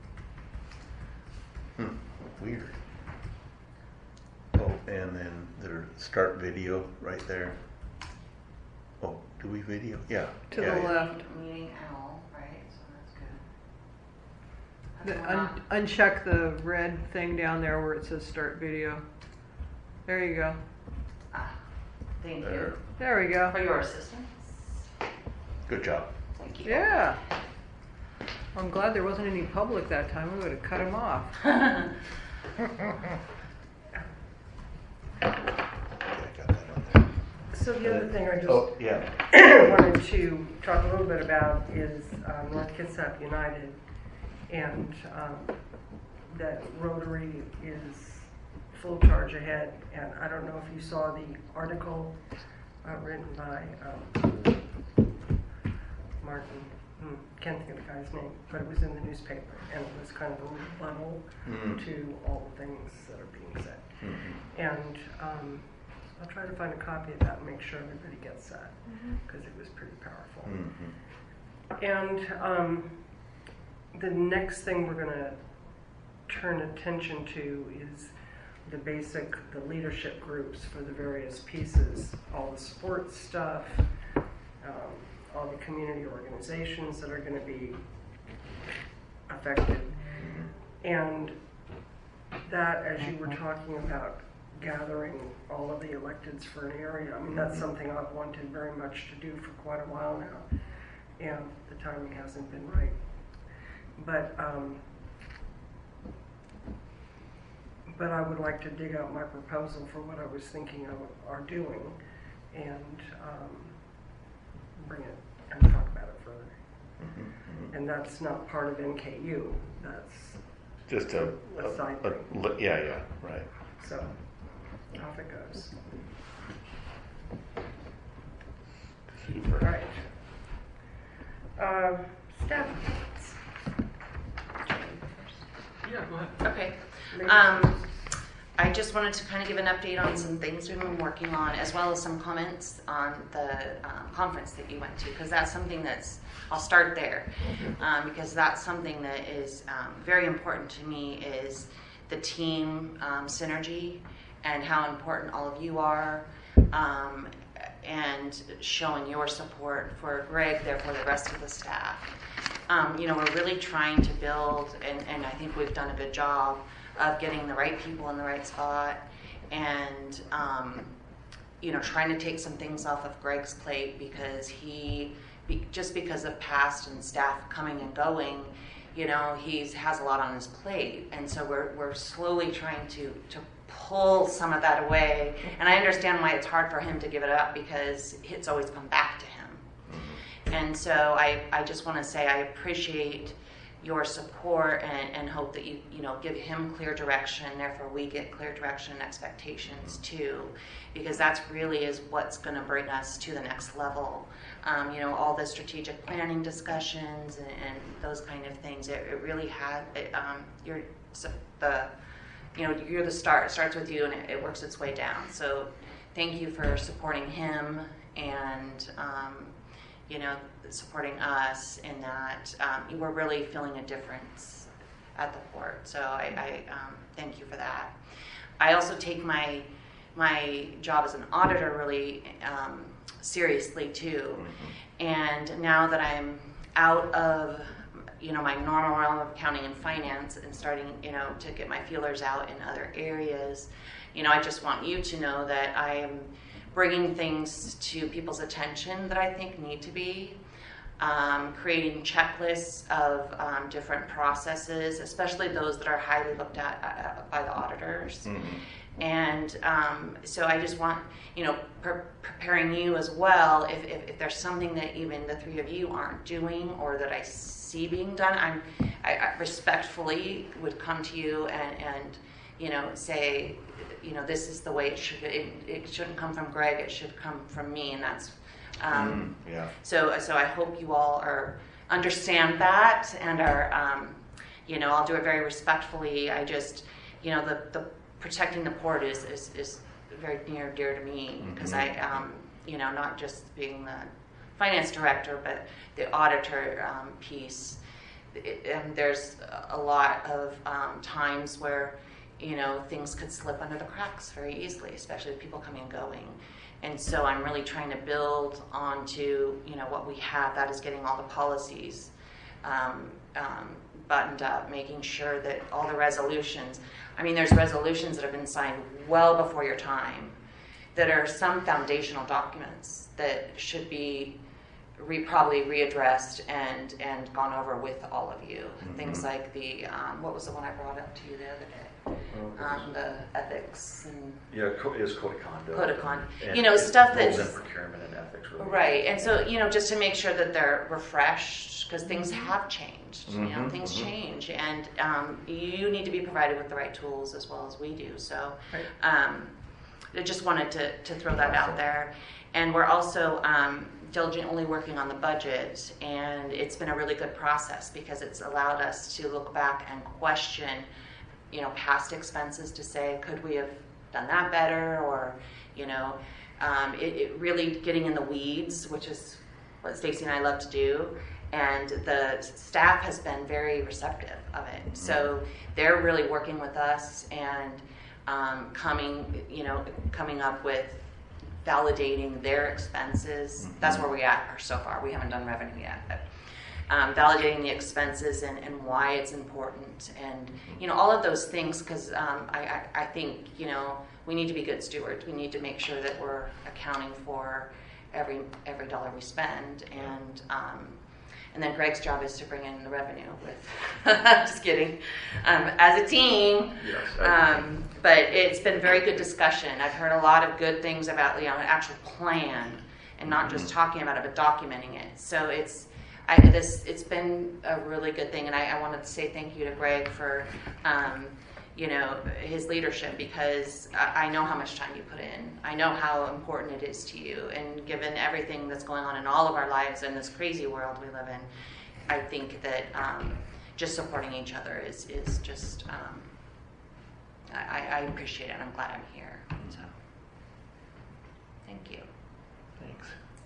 Hmm, weird. Oh, and then there, start video right there. Oh, do we video? Yeah. To yeah, the yeah. left. meeting owl, right? So that's The, good. un, uncheck the red thing down there where it says start video. There you go. Ah, thank There. you There we go. for your assistance. Good job. Thank you. Yeah. I'm glad there wasn't any public that time. We would have cut him off. Yeah, I got that on there. So the other thing I just Oh, yeah. wanted to talk a little bit about is um, North Kitsap United, and um, that Rotary is full charge ahead. And I don't know if you saw the article uh, written by um, Martin. Hmm, can't think of the guy's name, but it was in the newspaper, and it was kind of a rebuttal Mhm. to all the things that are being said. Mhm. And um, I'll try to find a copy of that and make sure everybody gets that, because it was pretty powerful. Mhm. And um, the next thing we're going to turn attention to is the basic, the leadership groups for the various pieces, all the sports stuff, um, all the community organizations that are going to be affected. And that, as you were talking about gathering all of the electeds for an area, I mean, that's something I've wanted very much to do for quite a while now, and the timing hasn't been right. But um, but I would like to dig out my proposal for what I was thinking of are doing, and um, bring it and talk about it further. Mhm. Mhm. And that's not part of N K U. That's Just a, A side a, thing. a- yeah, yeah, right. so off it goes. All Super. right. Uh, staff reports. Yeah, go ahead. Okay. Ladies Um, first. I just wanted to kind of give an update on some things we've been working on, as well as some comments on the um, conference that you went to, because that's something that's, I'll start there, um, because that's something that is um, very important to me, is the team um, synergy and how important all of you are, um, and showing your support for Greg, therefore the rest of the staff. Um, you know, we're really trying to build, and, and I think we've done a good job of getting the right people in the right spot, and um, you know, trying to take some things off of Greg's plate, because he, be, just because of past and staff coming and going, you know, he's has a lot on his plate, and so we're we're slowly trying to to pull some of that away. And I understand why it's hard for him to give it up, because it's always come back to him. And so I I just want to say I appreciate your support, and, and hope that you you know give him clear direction, therefore we get clear direction and expectations too, because that's really is what's going to bring us to the next level. Um, you know, all the strategic planning discussions and, and those kind of things, it, it really had it, um, you're so the you know you're the start, it starts with you, and it, it works its way down. So thank you for supporting him, and um, you know, supporting us in that. Um, we're really feeling a difference at the port. So I, I um, thank you for that. I also take my my job as an auditor really um, seriously too. Mm-hmm. And now that I'm out of, you know, my normal realm of accounting and finance and starting, you know, to get my feelers out in other areas, you know, I just want you to know that I am bringing things to people's attention that I think need to be, um, creating checklists of um, different processes, especially those that are highly looked at uh, by the auditors. Mm-hmm. And um, so I just want, you know, pre- preparing you as well, if, if, if there's something that even the three of you aren't doing or that I see being done, I'm, I, I respectfully would come to you and, and, you know, say, you know, this is the way it should, it, it shouldn't come from Greg, it should come from me, and that's, um, Mm, yeah. so, so I hope you all are, understand that and are, um, you know, I'll do it very respectfully. I just, you know, the, the protecting the port is, is, is very near and dear to me because Mhm. I, um, you know, not just being the finance director, but the auditor um, piece. It, and there's a lot of um, times where, you know, things could slip under the cracks very easily, especially with people coming and going. And so I'm really trying to build onto, you know, what we have, that is getting all the policies um, um, buttoned up, making sure that all the resolutions, I mean, there's resolutions that have been signed well before your time that are some foundational documents that should be re, probably readdressed and, and gone over with all of you. Mm-hmm. Things like the, um, what was the one I brought up to you the other day? Um, the ethics and Yeah, co- is code of conduct. Code of conduct. and- You know, and stuff rules that's- in procurement and ethics. Really. right, and so, you know, just to make sure that they're refreshed, because things have changed, you know, Mhm, things mhm. change, and um, you need to be provided with the right tools as well as we do, so Right. um, I just wanted to, to throw that out there. And we're also um, diligently working on the budget, and it's been a really good process because it's allowed us to look back and question, you know, past expenses to say, could we have done that better, or, you know, um, it, it really getting in the weeds, which is what Stacy and I love to do, and the staff has been very receptive of it. So they're really working with us and um, coming, you know, coming up with validating their expenses. That's where we are so far. We haven't done revenue yet, but um, validating the expenses and, and why it's important, and you know, all of those things, because um, I, I, I think, you know, we need to be good stewards. We need to make sure that we're accounting for every every dollar we spend, and um, and then Greg's job is to bring in the revenue with just kidding, um, as a team. Yes. I- Um, but it's been very good discussion. I've heard a lot of good things about, you know, an actual plan and not just talking about it, but documenting it. So it's, I, this, it's been a really good thing. And I, I wanted to say thank you to Greg for, um, you know, his leadership, because I, I know how much time you put in. I know how important it is to you. And given everything that's going on in all of our lives in this crazy world we live in, I think that um, just supporting each other is, is just, um, I, I appreciate it. I'm glad I'm here. So, thank you. Thanks.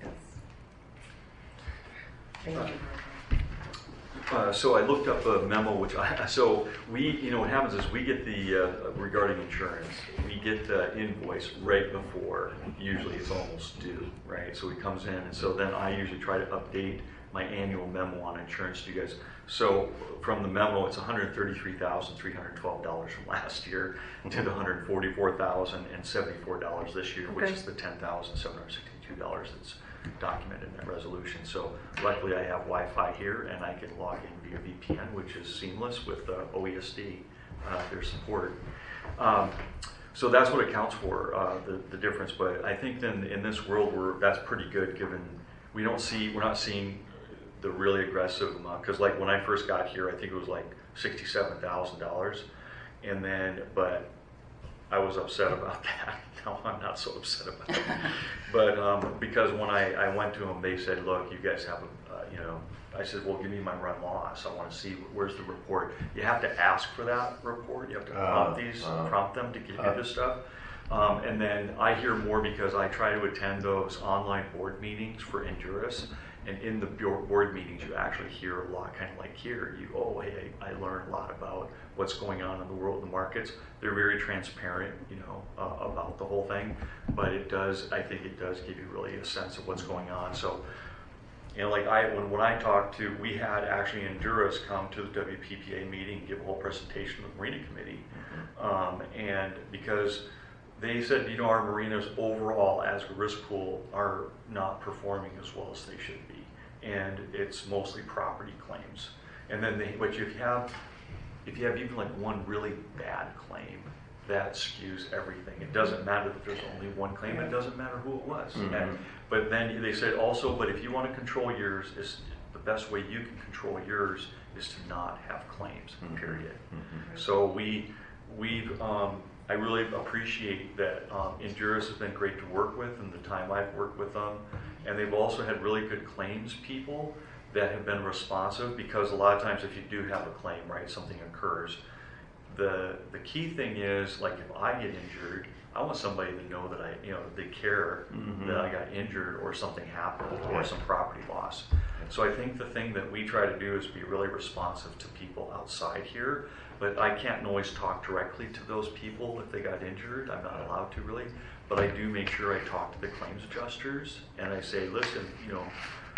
Thank you. Uh, so I looked up a memo, which I, so we, you know, what happens is we get the, uh, regarding insurance, we get the invoice right before, usually it's almost due, right? So it comes in, and so then I usually try to update my annual memo on insurance to you guys. So from the memo, it's one hundred thirty-three thousand three hundred twelve dollars from last year to the one hundred forty-four thousand seventy-four dollars this year, which Okay. is the ten thousand seven hundred sixty-two dollars that's documented in that resolution. So luckily I have Wi-Fi here and I can log in via V P N, which is seamless with uh, O E S D, uh, their support. Um, so that's what accounts for uh, the, the difference. But I think then in this world, we're, that's pretty good, given we don't see, we're not seeing the really aggressive amount. Because like when I first got here, I think it was like sixty-seven thousand dollars. And then, but I was upset about that. Now I'm not so upset about it. But um, because when I, I went to them, they said, look, you guys have a, uh, you know, I said, well, give me my run loss. I want to see where's the report. You have to ask for that report. You have to prompt Uh, these, uh, prompt them to give you uh. this stuff. Um, and then I hear more because I try to attend those online board meetings for Endurus. and in the board board meetings, you actually hear a lot, kind of like here, you, oh, hey, I, I learned a lot about what's going on in the world, the markets. They're very transparent, you know, uh, about the whole thing, but it does, I think it does give you really a sense of what's going on. So, you know, like I, when, when I talked to, we had actually Honduras come to the W P P A meeting, give a whole presentation to the Marina Committee, um, and because they said, you know, our marinas overall as a risk pool are not performing as well as they should be. And it's mostly property claims. And then they, but if you have, if you have even like one really bad claim, that skews everything. It doesn't matter that there's only one claim, it doesn't matter who it was. Mm-hmm. And, but then they said also, but if you want to control yours, is the best way you can control yours is to not have claims, Mm-hmm. period. Mm-hmm. So we, we've, um, I really appreciate that um, Honduras has been great to work with in the time I've worked with them. And they've also had really good claims people that have been responsive, because a lot of times if you do have a claim, right, something occurs, the the key thing is, like if I get injured, I want somebody to know that I, you know, they care Mm-hmm. that I got injured or something happened Yeah. or some property loss. So I think the thing that we try to do is be really responsive to people outside here, but I can't always talk directly to those people if they got injured. I'm not allowed to really, but I do make sure I talk to the claims adjusters and I say, listen, you know,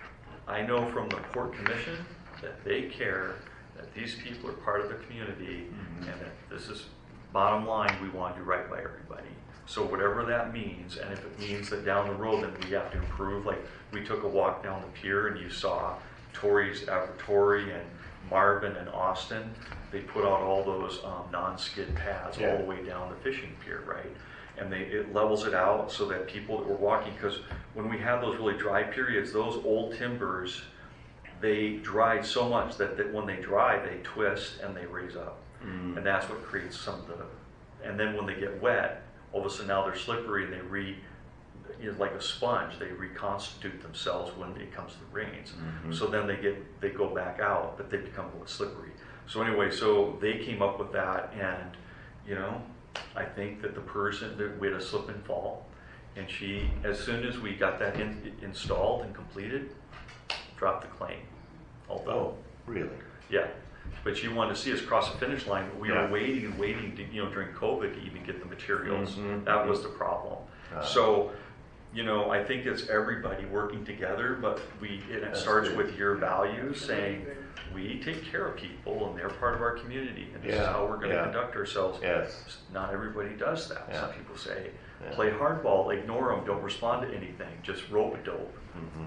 I know from the Port Commission that they care that these people are part of the community, Mm-hmm. and that this is bottom line, we want to do right by everybody. So whatever that means, and if it means that down the road then we have to improve, like we took a walk down the pier and you saw Tori's, uh, Tori and Marvin and Austin, they put out all those um, non-skid pads Yeah. all the way down the fishing pier, right? And they, it levels it out so that people that were walking, because when we had those really dry periods, those old timbers, they dried so much that, that when they dry, they twist and they raise up. Mm. And that's what creates some of the, and then when they get wet, all of a sudden now they're slippery and they re, you know, like a sponge, they reconstitute themselves when it comes to the rains. Mm-hmm. So then they get, they go back out, but they become more slippery. So anyway, so they came up with that, and, you know, I think that the person, that we had a slip and fall, and she, as soon as we got that in, installed and completed, dropped the claim. All done. Oh, really? Yeah, but she wanted to see us cross the finish line, but we Yeah. were waiting and waiting to, you know, during COVID to even get the materials. Mhm, That mhm. was the problem. Uh. So, you know, I think it's everybody working together, but we, it That's starts good. with your values, saying, we take care of people and they're part of our community, and this is Yeah, how we're gonna yeah. conduct ourselves. Yes. Not everybody does that. Yeah. Some people say, Yeah. play hardball, ignore them, don't respond to anything, just rope a dope. Mm-hmm.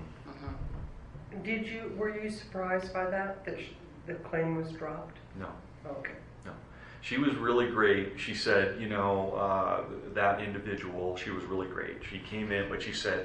Did you, were you surprised by that, that sh- the claim was dropped? No. Okay. No. She was really great. She said, you know, uh, that individual, she was really great. She came in, but she said,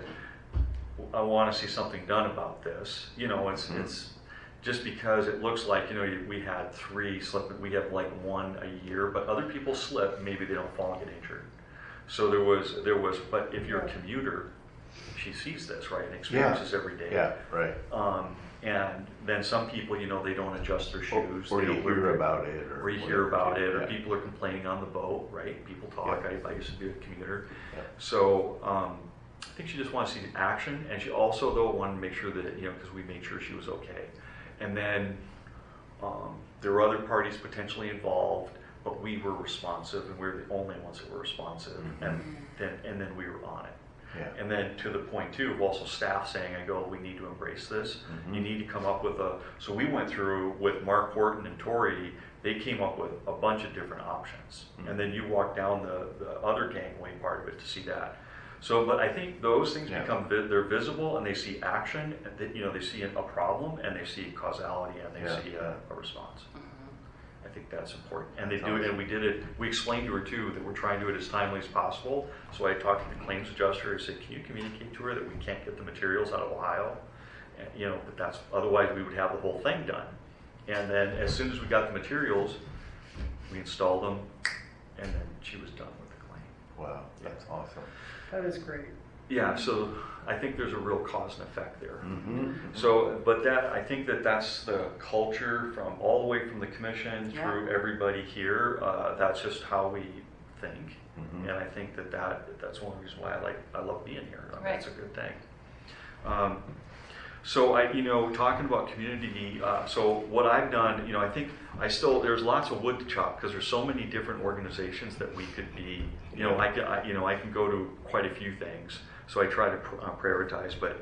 I want to see something done about this. You know, it's, Mhm. it's just because it looks like, you know, you- we had three slip, we have like one a year, but other people slip, maybe they don't fall and get injured. So there was, there was, but if you're a commuter, she sees this, right, and experiences every day. Yeah, right. Um, and then some people, you know, they don't adjust their shoes. Or they you don't wear hear their- about it, or or you hear whatever. about it, or Yeah. people are complaining on the boat, right? People talk. Yeah. I, I used to be a commuter. Yeah. So um, I think she just wants to see action, and she also, though, wanted to make sure that, you know, because we made sure she was okay. And then um, there were other parties potentially involved, but we were responsive, and we were the only ones that were responsive, Mhm. and then and then we were on it. Yeah. And then to the point too, of also staff saying, I go, we need to embrace this. Mhm. You need to come up with a, so we went through with Mark Horton and Tori, they came up with a bunch of different options. Mhm. And then you walk down the, the other gangway part of it to see that. So, but I think those things Yeah. become, vi- they're visible and they see action, and they, you know, they see a problem and they see causality and they Yeah, see yeah. a, a response. Mhm. I think that's important. And they do it, and we did it, we explained to her too, that we're trying to do it as timely as possible. So I talked to the claims adjuster, I said, can you communicate to her that we can't get the materials out of Ohio? And, you know, that that's, otherwise we would have the whole thing done. And then as soon as we got the materials, we installed them, and then she was done with the claim. Wow, that's awesome. That is great. Yeah, so I think there's a real cause and effect there. Mm-hmm. So, but that, I think that that's the culture from all the way from the commission Yeah. through everybody here. Uh, that's just how we think. Mhm. And I think that, that that's one reason why I like, I love being here. Right. That's a good thing. Um, So I, you know, talking about community, uh, so what I've done, you know, I think I still, there's lots of wood to chop because there's so many different organizations that we could be, you know, I, can- I you know, I can go to quite a few things. So I try to pr- uh, prioritize, but,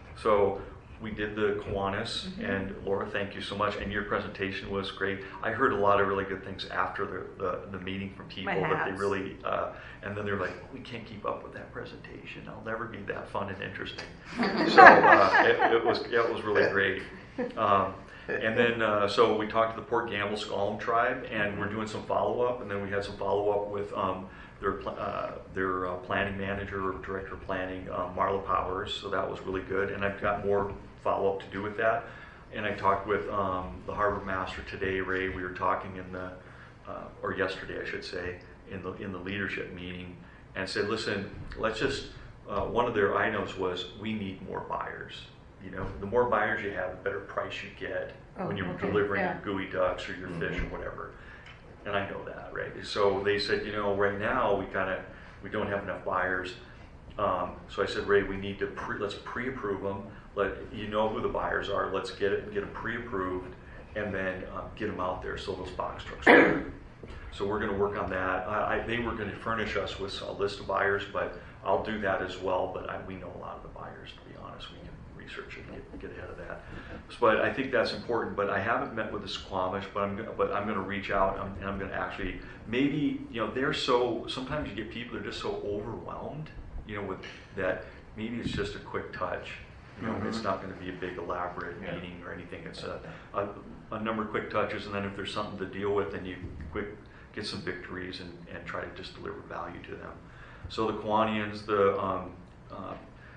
so we did the Kiwanis, Mm-hmm. and Laura, thank you so much, and your presentation was great. I heard a lot of really good things after the, the, the meeting from people My that they hats. really, uh, and then they're like, we can't keep up with that presentation, I'll never be that fun and interesting. So uh, it, it was, it was really great. Um, and then, uh, so we talked to the Port Gamble Skolm tribe, and we're doing some follow-up, and then we had some follow-up with um, their, pl- uh, their uh, planning manager or director of planning, uh, Marla Powers, so that was really good, and I've got more follow-up to do with that. And I talked with um, the harbor master today, Ray. We were talking in the, uh, or yesterday, I should say, in the in the leadership meeting, and said, listen, let's just. Uh, one of their items was we need more buyers. You know, the more buyers you have, the better price you get Oh, when you're okay, delivering yeah. your gooey ducks or your fish or whatever. And I know that, right? So they said, you know, right now we kind of we don't have enough buyers. Um, so I said, Ray, we need to pre, let's pre-approve them. Let you know who the buyers are. Let's get it, get them pre-approved, and then um, get them out there so those box trucks are there. So we're going to work on that. I, I, they were going to furnish us with a list of buyers, but I'll do that as well. But I, we know a lot of the buyers, to be honest. We can research it and get, get ahead of that. So, but I think that's important. But I haven't met with the Squamish, but I'm gonna, but I'm going to reach out and, and I'm going to actually maybe you know they're so sometimes you get people that are just so overwhelmed, you know, with that maybe it's just a quick touch. You know, Mm-hmm. it's not going to be a big elaborate Yeah. meeting or anything. It's a, a a number of quick touches, and then if there's something to deal with, then you quick get some victories and, and try to just deliver value to them. So the Kiwanians, the um, uh,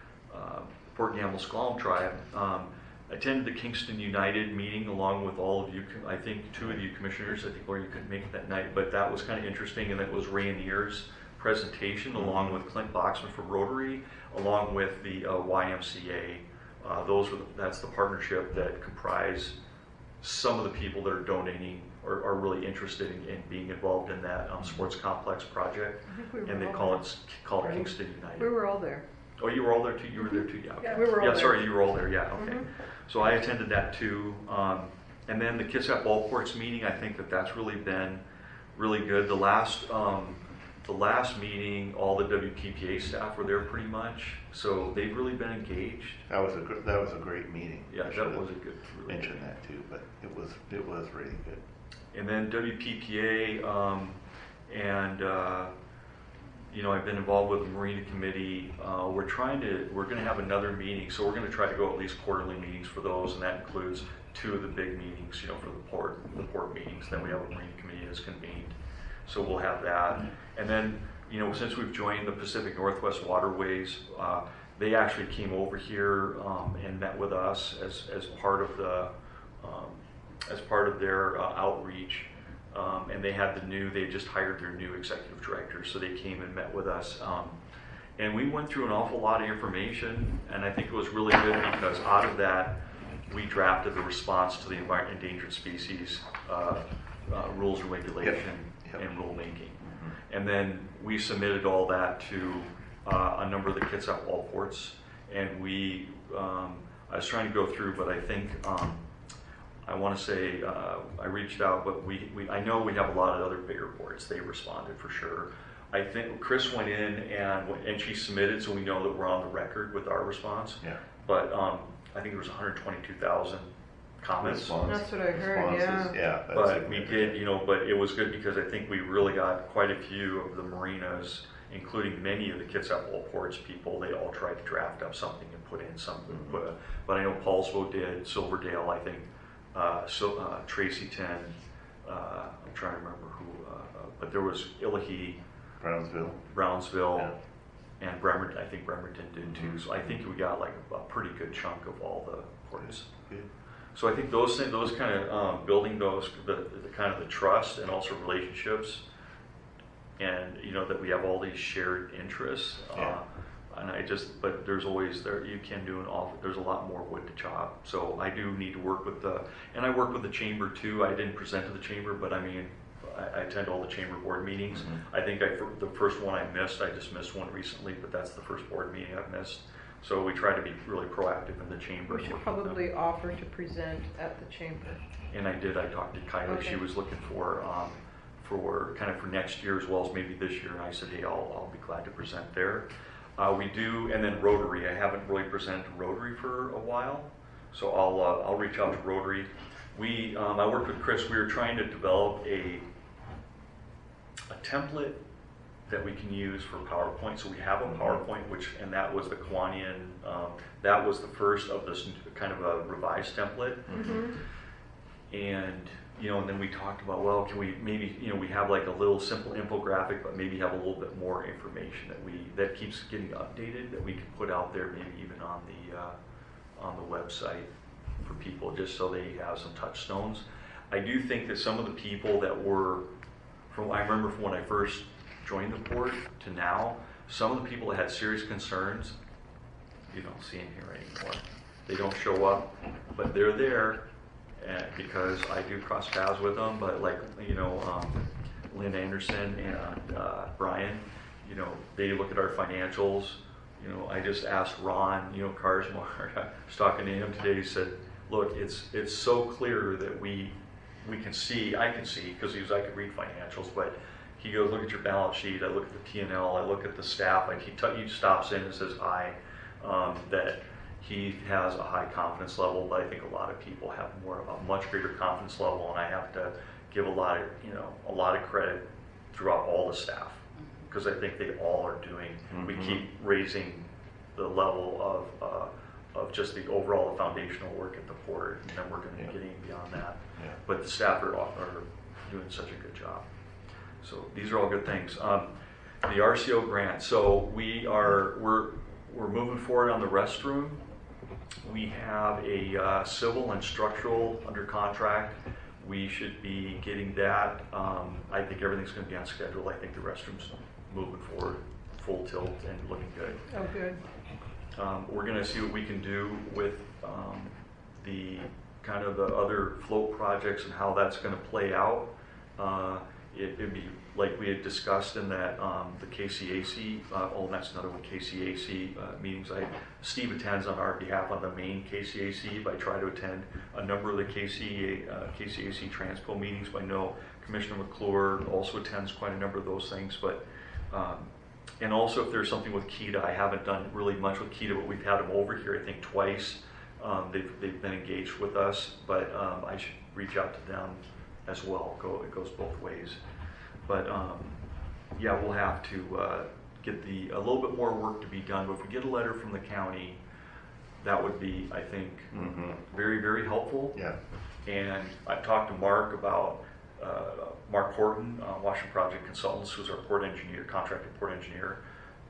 uh, Port Gamble Skolm tribe, um, attended the Kingston United meeting along with all of you. I think two of you commissioners. I think Laura, you couldn't make it that night, but that was kind of interesting, and that was Rainier's presentation along with Clint Boxman from Rotary, along with the uh, Y M C A. Uh, those were the, that's the partnership that comprise some of the people that are donating or are really interested in, in being involved in that um, sports complex project, I think we were and they all call there. it called Right. Kingston United. We were all there. Oh, you were all there too. You were there too. Yeah. Okay. Yeah, we were all yeah. there. Sorry, you were all there. Yeah. Okay. Mhm. So I attended that too, um, and then the Kitsap Ballports meeting. I think that that's really been really good. The last um, the last meeting, all the W P P A staff were there pretty much, so they've really been engaged. That was a gr- that was a great meeting. Yeah, I that should've was a good. Really mentioned good. that too, but it was it was really good. And then W P P A, um, and uh, you know, I've been involved with the Marina Committee. Uh, we're trying to, we're going to have another meeting, so we're going to try to go at least quarterly meetings for those, and that includes two of the big meetings, you know, for the port, the port meetings. Then we have a Marina Committee that's convened, so we'll have that. And then, you know, since we've joined the Pacific Northwest Waterways, uh, they actually came over here um, and met with us as as part of the, um, as part of their uh, outreach. Um, and they had the new, they just hired their new executive director, so they came and met with us. Um, and we went through an awful lot of information, and I think it was really good because out of that, we drafted the response to the Environment Endangered Species uh, uh, rules and regulation Yep. and rulemaking. And then we submitted all that to uh, a number of the Kitsap Ballports, and we, um, I was trying to go through, but I think, um, I want to say uh, I reached out, but we, we I know we have a lot of other bigger boards. They responded for sure. I think Chris went in and and she submitted, so we know that we're on the record with our response. Yeah. But um, I think there was one hundred twenty-two thousand comments. Response- That's what I heard, responses, yeah. yeah. that's But we significant. did, you know, but it was good because I think we really got quite a few of the marinas, including many of the Kitsap Ballports people. They all tried to draft up something and put in something. Mhm. But, but I know Paulsville did, Silverdale, I think. Uh, so uh, Tracy Ten, uh, I'm trying to remember who, uh, uh, but there was Illahee, Brownsville. Brownsville, Yeah. and Bremerton. I think Bremerton did too. Mhm. So I think we got like a, a pretty good chunk of all the ports. Good. So I think those things, those kind of um, building those, the, the kind of the trust and also relationships, and you know that we have all these shared interests. Yeah. Uh, and I just, but there's always there you can do an awful. There's a lot more wood to chop. So I do need to work with the, and I work with the chamber too. I didn't present to the chamber, but I mean, I, I attend all the chamber board meetings. Mhm. I think I the first one I missed. I just missed one recently, but that's the first board meeting I've missed. So we try to be really proactive in the chamber. We should working with them. probably offer to present at the chamber. And I did, I talked to Kylie, Okay. she was looking for, um, for kind of for next year as well as maybe this year, and I said, hey, I'll, I'll be glad to present there. Uh, we do, and then Rotary, I haven't really presented to Rotary for a while, so I'll, uh, I'll reach out to Rotary. We, um, I worked with Chris, we were trying to develop a, a template that we can use for PowerPoint. So we have a PowerPoint, which, and that was the Kiwanian, um, that was the first of this kind of a revised template. Mm-hmm. And, you know, and then we talked about, well, can we maybe, you know, we have like a little simple infographic, but maybe have a little bit more information that we, that keeps getting updated, that we can put out there, maybe even on the, uh, on the website for people, just so they have some touchstones. I do think that some of the people that were, from, I remember from when I first joined the board to now, some of the people that had serious concerns, you don't see them here anymore. They don't show up, but they're there. And because I do cross paths with them, but like, you know, um, Lynn Anderson and uh, Brian, you know, they look at our financials. You know, I just asked Ron, you know, Carsmore, I was talking to him today, he said, look, it's it's so clear that we we can see, I can see, because he was, I could read financials, but he goes, look at your balance sheet, I look at the P and L, I look at the staff, like he, t- he stops in and says hi, um, that he has a high confidence level, but I think a lot of people have more of a much greater confidence level, and I have to give a lot of, you know, a lot of credit throughout all the staff, because I think they all are doing, mm-hmm. we keep raising the level of uh, of just the overall foundational work at the port, and then we're going to yeah. be getting beyond that. Yeah. But the staff are, are doing such a good job. So these are all good things. Um, the R C O grant, so we are, we're, we're moving forward on the restroom. We have a uh, civil and structural under contract. We should be getting that. Um, I think everything's going to be on schedule. I think the restroom's moving forward full tilt and looking good. Oh, good. Um, we're going to see what we can do with um, the kind of the other float projects and how that's going to play out. Uh, it, it'd be like we had discussed in that um, the K C A C, uh, oh, that's another one, K C A C uh, meetings. I, Steve attends on our behalf on the main K C A C, but I try to attend a number of the K C A, uh, K C A C Transpo meetings. But I know Commissioner McClure also attends quite a number of those things. But um, and also if there's something with KEDA, I haven't done really much with KEDA, but we've had them over here I think twice. Um, they've, they've been engaged with us, but um, I should reach out to them as well. Go, it goes both ways. But um, yeah, we'll have to uh, get the a little bit more work to be done. But if we get a letter from the county, that would be, I think, mm-hmm. very, very helpful. Yeah. And I've talked to Mark about uh, Mark Horton, uh, Washington Project Consultants, who's our port engineer, contracted port engineer,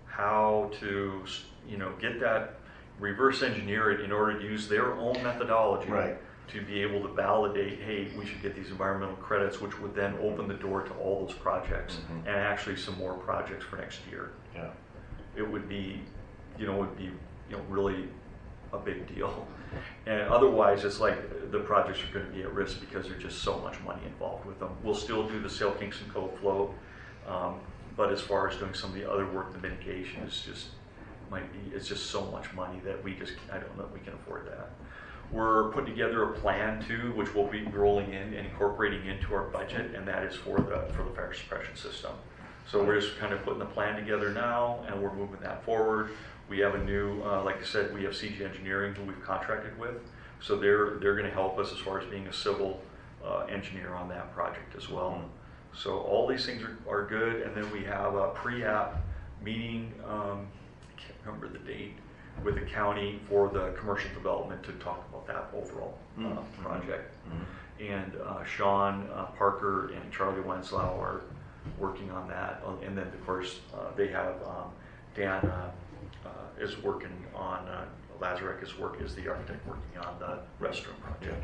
how to, you know, get that, reverse engineer it in order to use their own methodology. Right. To be able to validate, hey, we should get these environmental credits, which would then open the door to all those projects, mm-hmm. and actually some more projects for next year. Yeah. It would be, you know, would be, you know, really a big deal. And otherwise, it's like the projects are going to be at risk because there's just so much money involved with them. We'll still do the Sail Kingston Cove float, um, but as far as doing some of the other work, the mitigation is just might be. It's just so much money that we just, I don't know if we can afford that. We're putting together a plan too, which we'll be rolling in and incorporating into our budget, and that is for the for the fire suppression system. So we're just kind of putting the plan together now, and we're moving that forward. We have a new, uh, like I said, we have C G Engineering who we've contracted with, so they're they're going to help us as far as being a civil uh, engineer on that project as well. Mm-hmm. So all these things are, are good, and then we have a pre-app meeting. Um, I can't remember the date. With the county for the commercial development to talk about that overall uh, mm-hmm. project. Mm-hmm. And uh, Sean uh, Parker and Charlie Wenslau are working on that. And then, of course, uh, they have um, Dan uh, uh, is working on, uh, Lazarek is, work, is the architect working on the restroom project.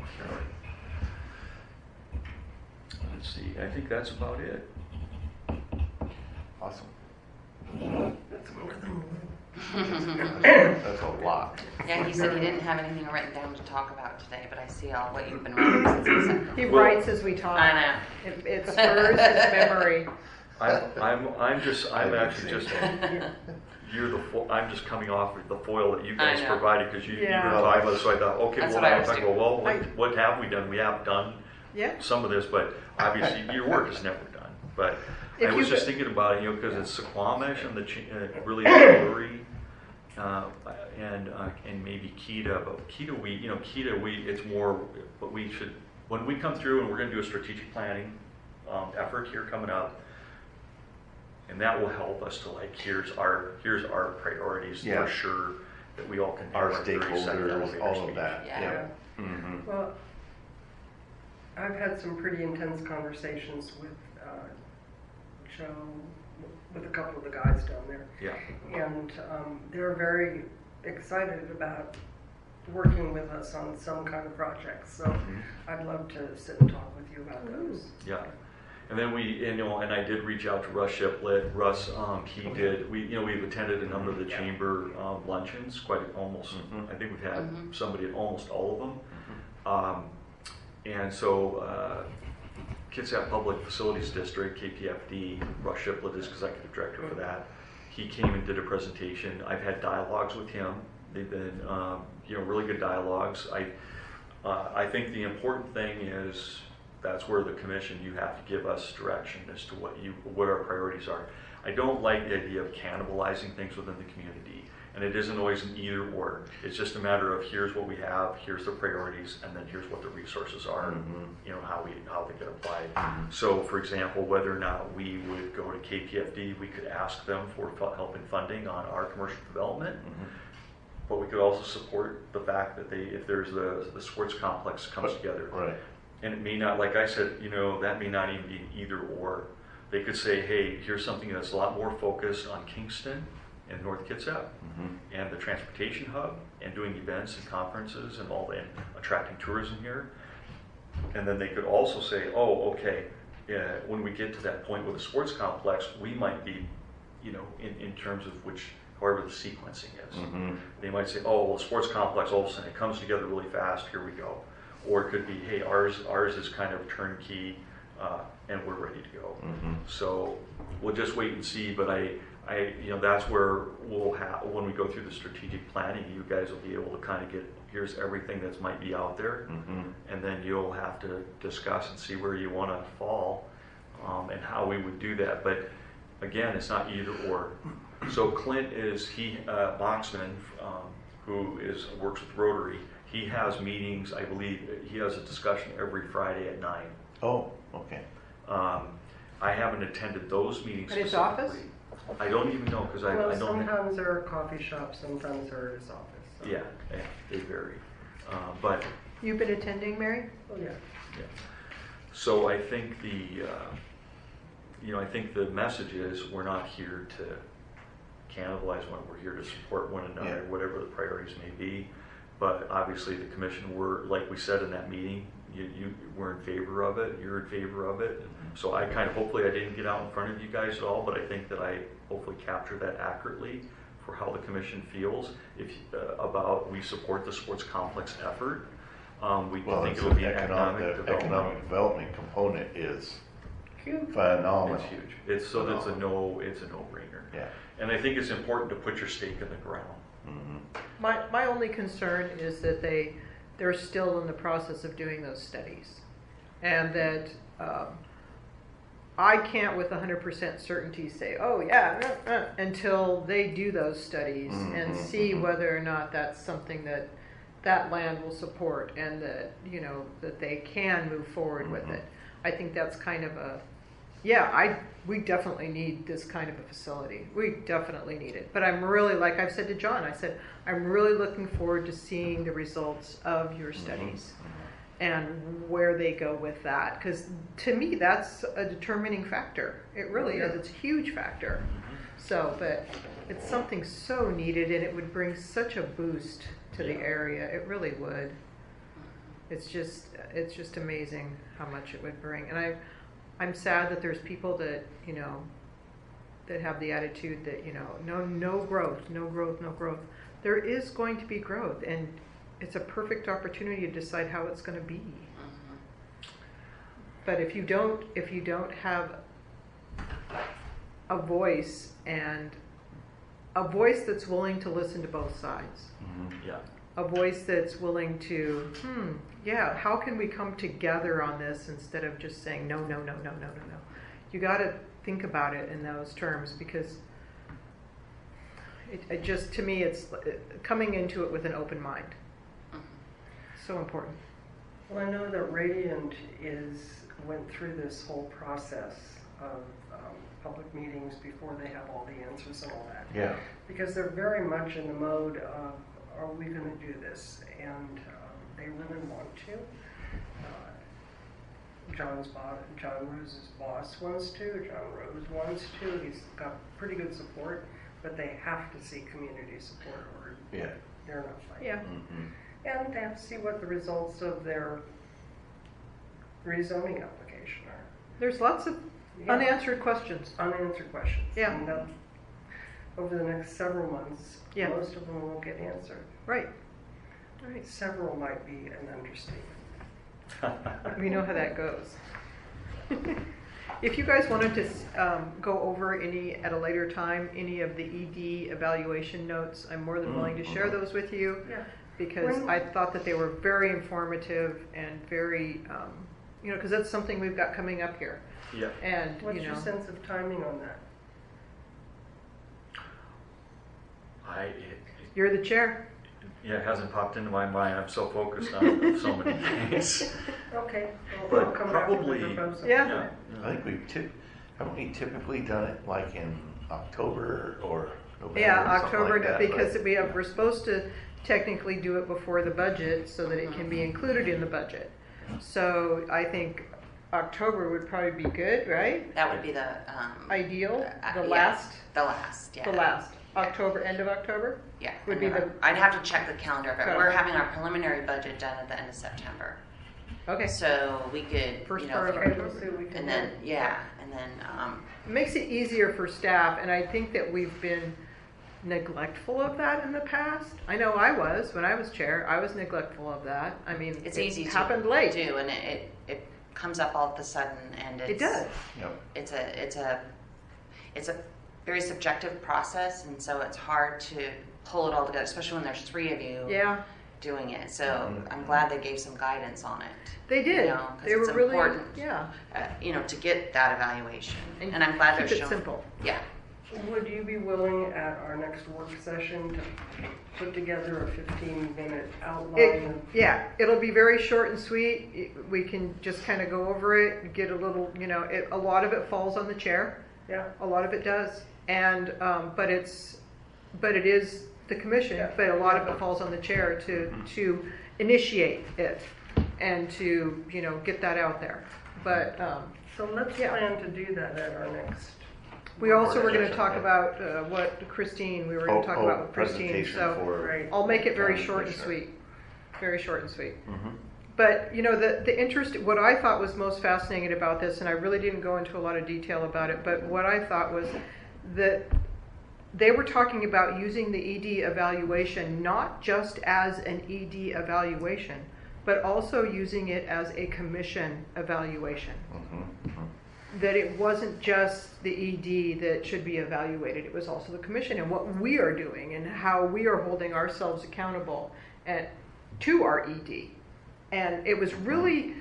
Let's see, I think that's about it. Awesome. That's more than That's a lot. Yeah, he said he didn't have anything written down to talk about today, but I see all what you've been writing since he said. He Well, writes as we talk. I know. It, it spurs his memory. I'm, I'm, I'm just, I'm I actually did just, say that. you're the, fo- I'm just coming off of the foil that you I guys know. provided, because you, you were Yeah. talking about it, so I thought, okay, That's well, what I I'm was talking doing. about, well, I- what, what have we done? We have done Yeah. some of this, but obviously your work is never done. But If I was you just could- thinking about it, you know, because it's Suquamish and the, Ch- uh, really the Hillary, uh, and, uh, and maybe Kita, but Kita, we, you know, Kita, we, it's more, but we should, when we come through and we're gonna do a strategic planning, um, effort here coming up, and that will help us to like, here's our, here's our priorities Yeah. for sure, that we all can have Our thirty second stakeholders, elevator all of speech. that, Yeah. yeah. Mhm. Well, I've had some pretty intense conversations with uh, Joe, with a couple of the guys down there. Yeah. And um, they're very excited about working with us on some kind of project. So Mhm. I'd love to sit and talk with you about those. Yeah, and then we, you know, and I did reach out to Russ Shiplett. Russ, um, he did. We, you know, we've attended a number of the chamber um, luncheons. Quite almost, Mhm. I think we've had Mhm. somebody at almost all of them. Um, and so, uh, Kitsap Public Facilities District, K P F D, Russ Shiplett is executive director for that. He came and did a presentation. I've had dialogues with him. They've been, um, you know, really good dialogues. I, uh, I think the important thing is that's where the commission, you have to give us direction as to what you, what our priorities are. I don't like the idea of cannibalizing things within the community, and it isn't always an either or. It's just a matter of here's what we have, here's the priorities, and then here's what the resources are. Mhm. You know, how we, how they get applied. Mhm. So, for example, whether or not we would go to K P F D, we could ask them for fu- help in funding on our commercial development. Mhm. But we could also support the fact that they, if there's the, the sports complex comes But- together. Right. And it may not, like I said, you know, that may not even be either or. They could say, hey, here's something that's a lot more focused on Kingston and North Kitsap Mhm. and the transportation hub and doing events and conferences and all that, and attracting tourism here. And then they could also say, oh, okay, yeah, when we get to that point with the sports complex, we might be, you know, in, in terms of which, however the sequencing is. Mhm. They might say, oh, well, sports complex, all of a sudden it comes together really fast, here we go. Or it could be, hey, ours, ours is kind of turnkey, uh, and we're ready to go. Mhm. So we'll just wait and see, but I, I, you know, that's where we'll have, when we go through the strategic planning, you guys will be able to kind of get, here's everything that might be out there. Mhm. And then you'll have to discuss and see where you want to fall, um, and how we would do that. But again, it's not either or. So Clint is, he, uh, Boxman, um, who is, works with Rotary, he has meetings, I believe, he has a discussion every Friday at nine. Oh, okay. Um, I haven't attended those meetings At his specifically. office? I don't even know, because I, Well, I don't. sometimes they're a coffee shop, sometimes they're at his office. so- Yeah, yeah, they vary. Uh, but, You've been attending, Mary? Oh, yeah. yeah. So I think the, uh, you know, I think the message is we're not here to cannibalize one, we're here to support one another, Yeah. whatever the priorities may be. But obviously the commission, were, like we said in that meeting, you, you were in favor of it, you're in favor of it. So I kind of, hopefully I didn't get out in front of you guys at all, but I think that I hopefully captured that accurately for how the commission feels if, uh, about we support the sports complex effort. Um, we Well, think it's it would an be an economic, economic the development. economic development component is Huge. phenomenal. It's huge. It's, so that's a no, it's a no-brainer. Yeah. And I think it's important to put your stake in the ground. Mhm. My, my only concern is that they, they're still in the process of doing those studies. And that um, I can't with one hundred percent certainty say, oh yeah, uh, uh, until they do those studies and Mhm, see mhm. whether or not that's something that that land will support and that, you know, that they can move forward with Mhm. it. I think that's kind of a, yeah, I, we definitely need this kind of a facility. We definitely need it. But I'm really, like I've said to John, I said, I'm really looking forward to seeing the results of your studies and where they go with that. Because to me, that's a determining factor. It really is. It's a huge factor. So, but it's something so needed and it would bring such a boost to the Yeah. area. It really would. It's just, it's just amazing how much it would bring. And I, I'm sad that there's people that, you know, that have the attitude that, you know, no, no growth, no growth, no growth. There is going to be growth, and it's a perfect opportunity to decide how it's going to be. But if you don't, if you don't have a voice, and a voice that's willing to listen to both sides. Mhm. Yeah. A voice that's willing to, hmm, yeah, how can we come together on this instead of just saying no, no, no, no, no, no, no. You got to think about it in those terms, because it, it just, to me, it's uh, coming into it with an open mind. So important. Well, I know that Radiant is, went through this whole process of um, public meetings before they have all the answers and all that. Yeah. Because they're very much in the mode of, are we going to do this? And um, they really want to. Uh, John's boss, John Rose's boss wants to. John Rose wants to. He's got pretty good support, but they have to see community support, or Yeah. they're not fighting. Yeah. Mhm. And they have to see what the results of their rezoning application are. There's lots of Yeah. unanswered questions. Unanswered questions. Yeah. And that, over the next several months, Yeah. most of them will get answered. Right. Right. Several might be an understatement. We know how that goes. If you guys wanted to um, go over any, at a later time, any of the E D evaluation notes, I'm more than willing to share those with you, Yeah. because When- I thought that they were very informative and very, um, you know, because that's something we've got coming up here. Yeah. And, What's you your know, sense of timing on that? I, it, you're the chair. yeah, it hasn't popped into my mind. I'm so focused on so many things. Okay. Well, But I'll come back with a probably- proposal. Yeah. I think we've tip, haven't we typically done it like in October or November? Yeah, something like October, that, because but- we have, we're supposed to technically do it before the budget so that it can Mm-hmm. be included in the budget. So I think October would probably be good, right? That would be the, um. Ideal, uh, the yeah, last, The last, yeah. the last, Yeah. October, end of October? Yeah. would and be then the- I'd have to check the calendar, but Okay. we're having our preliminary budget done at the end of September. Okay. So we could, First you part of know, Okay, we'll see what we can and do. then, yeah, and then, um, It makes it easier for staff, and I think that we've been neglectful of that in the past. I know I was, when I was chair, I was neglectful of that. I mean, it's it easy to happened late. do, and it, it, it comes up all of a sudden, and it's. It does. Yep. It's a, it's a, it's a very subjective process, and so it's hard to pull it all together, especially when there's three of you Yeah, doing it. So Mhm. I'm glad they gave some guidance on it. they did. You know, 'cause They it's were really, important. yeah. Uh, you know, to get that evaluation, And and, I'm glad they're keep it showing. simple. Yeah, Would you be willing at our next work session to put together a fifteen minute outline? It, of- yeah, it'll be very short and sweet. It- We can just kind of go over it, get a little, you know, it, a lot of it falls on the chair. Yeah, A lot of it does. And, um, but it's, but it is the commission, Yeah. but a lot of it falls on the chair to, to initiate it and to, you know, get that out there. But, um, so let's Yeah. plan to do that at our next. we also were gonna Organization, talk yeah. about, uh, what Christine, we were Oh, gonna talk oh, about with Christine, presentation so for Right. I'll make it very county short and commissioner. sweet. Very short and sweet. Mhm. But, you know, the, the interest, what I thought was most fascinating about this, and I really didn't go into a lot of detail about it, but what I thought was that they were talking about using the E D evaluation not just as an E D evaluation, but also using it as a commission evaluation. Mhm. Mhm. That it wasn't just the E D that should be evaluated, it was also the commission and what we are doing and how we are holding ourselves accountable and, to our E D. And it was really,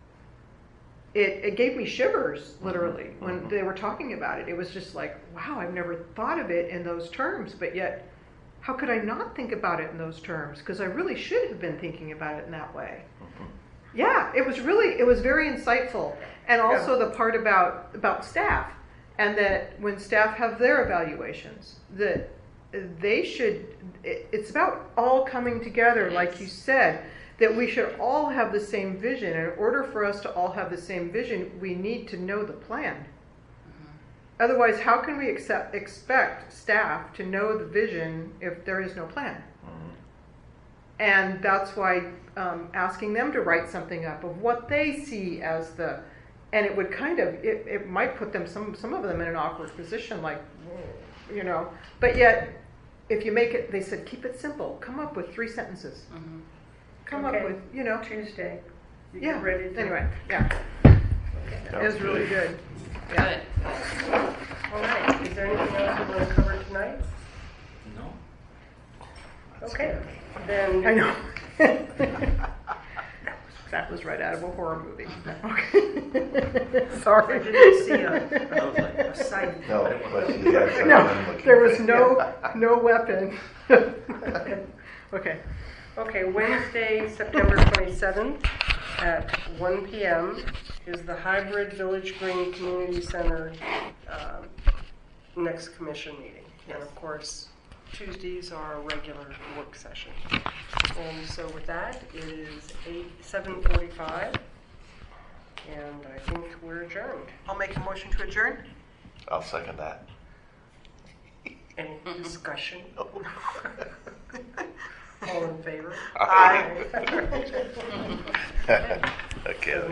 it, it gave me shivers, literally, when Mhm. they were talking about it. It was just like, wow, I've never thought of it in those terms, but yet, how could I not think about it in those terms? Because I really should have been thinking about it in that way. Mhm. Yeah, it was really, it was very insightful. And also the part about, about staff, and that when staff have their evaluations, that they should, it- it's about all coming together, like you said, that we should all have the same vision. In order for us to all have the same vision, we need to know the plan. Otherwise, how can we accept, expect staff to know the vision if there is no plan? Mhm. And that's why um, asking them to write something up of what they see as the, and it would kind of, it, it might put them, some, some of them in an awkward position, like, you know, but yet, if you make it, they said, keep it simple, come up with three sentences. mhm. Come Okay. up with, you know, Tuesday. You yeah, get ready to- anyway, yeah, That it was really good. Yeah. Good, good. All right, is there anything else you want to cover tonight? No? Okay, then. I know. That was right out of a horror movie. Okay. Sorry. I didn't see a, I was like, a sight. No, but you had some No, unlooking there was thing. no, no weapon. Okay. Okay, Wednesday, September twenty-seventh at one p m is the hybrid Village Green Community Center um, next commission meeting. And of course, Tuesdays are a regular work session. And so with that, it is eight, seven forty-five, and I think we're adjourned. I'll make a motion to adjourn. I'll second that. Any discussion? All in favor? Aye. Okay.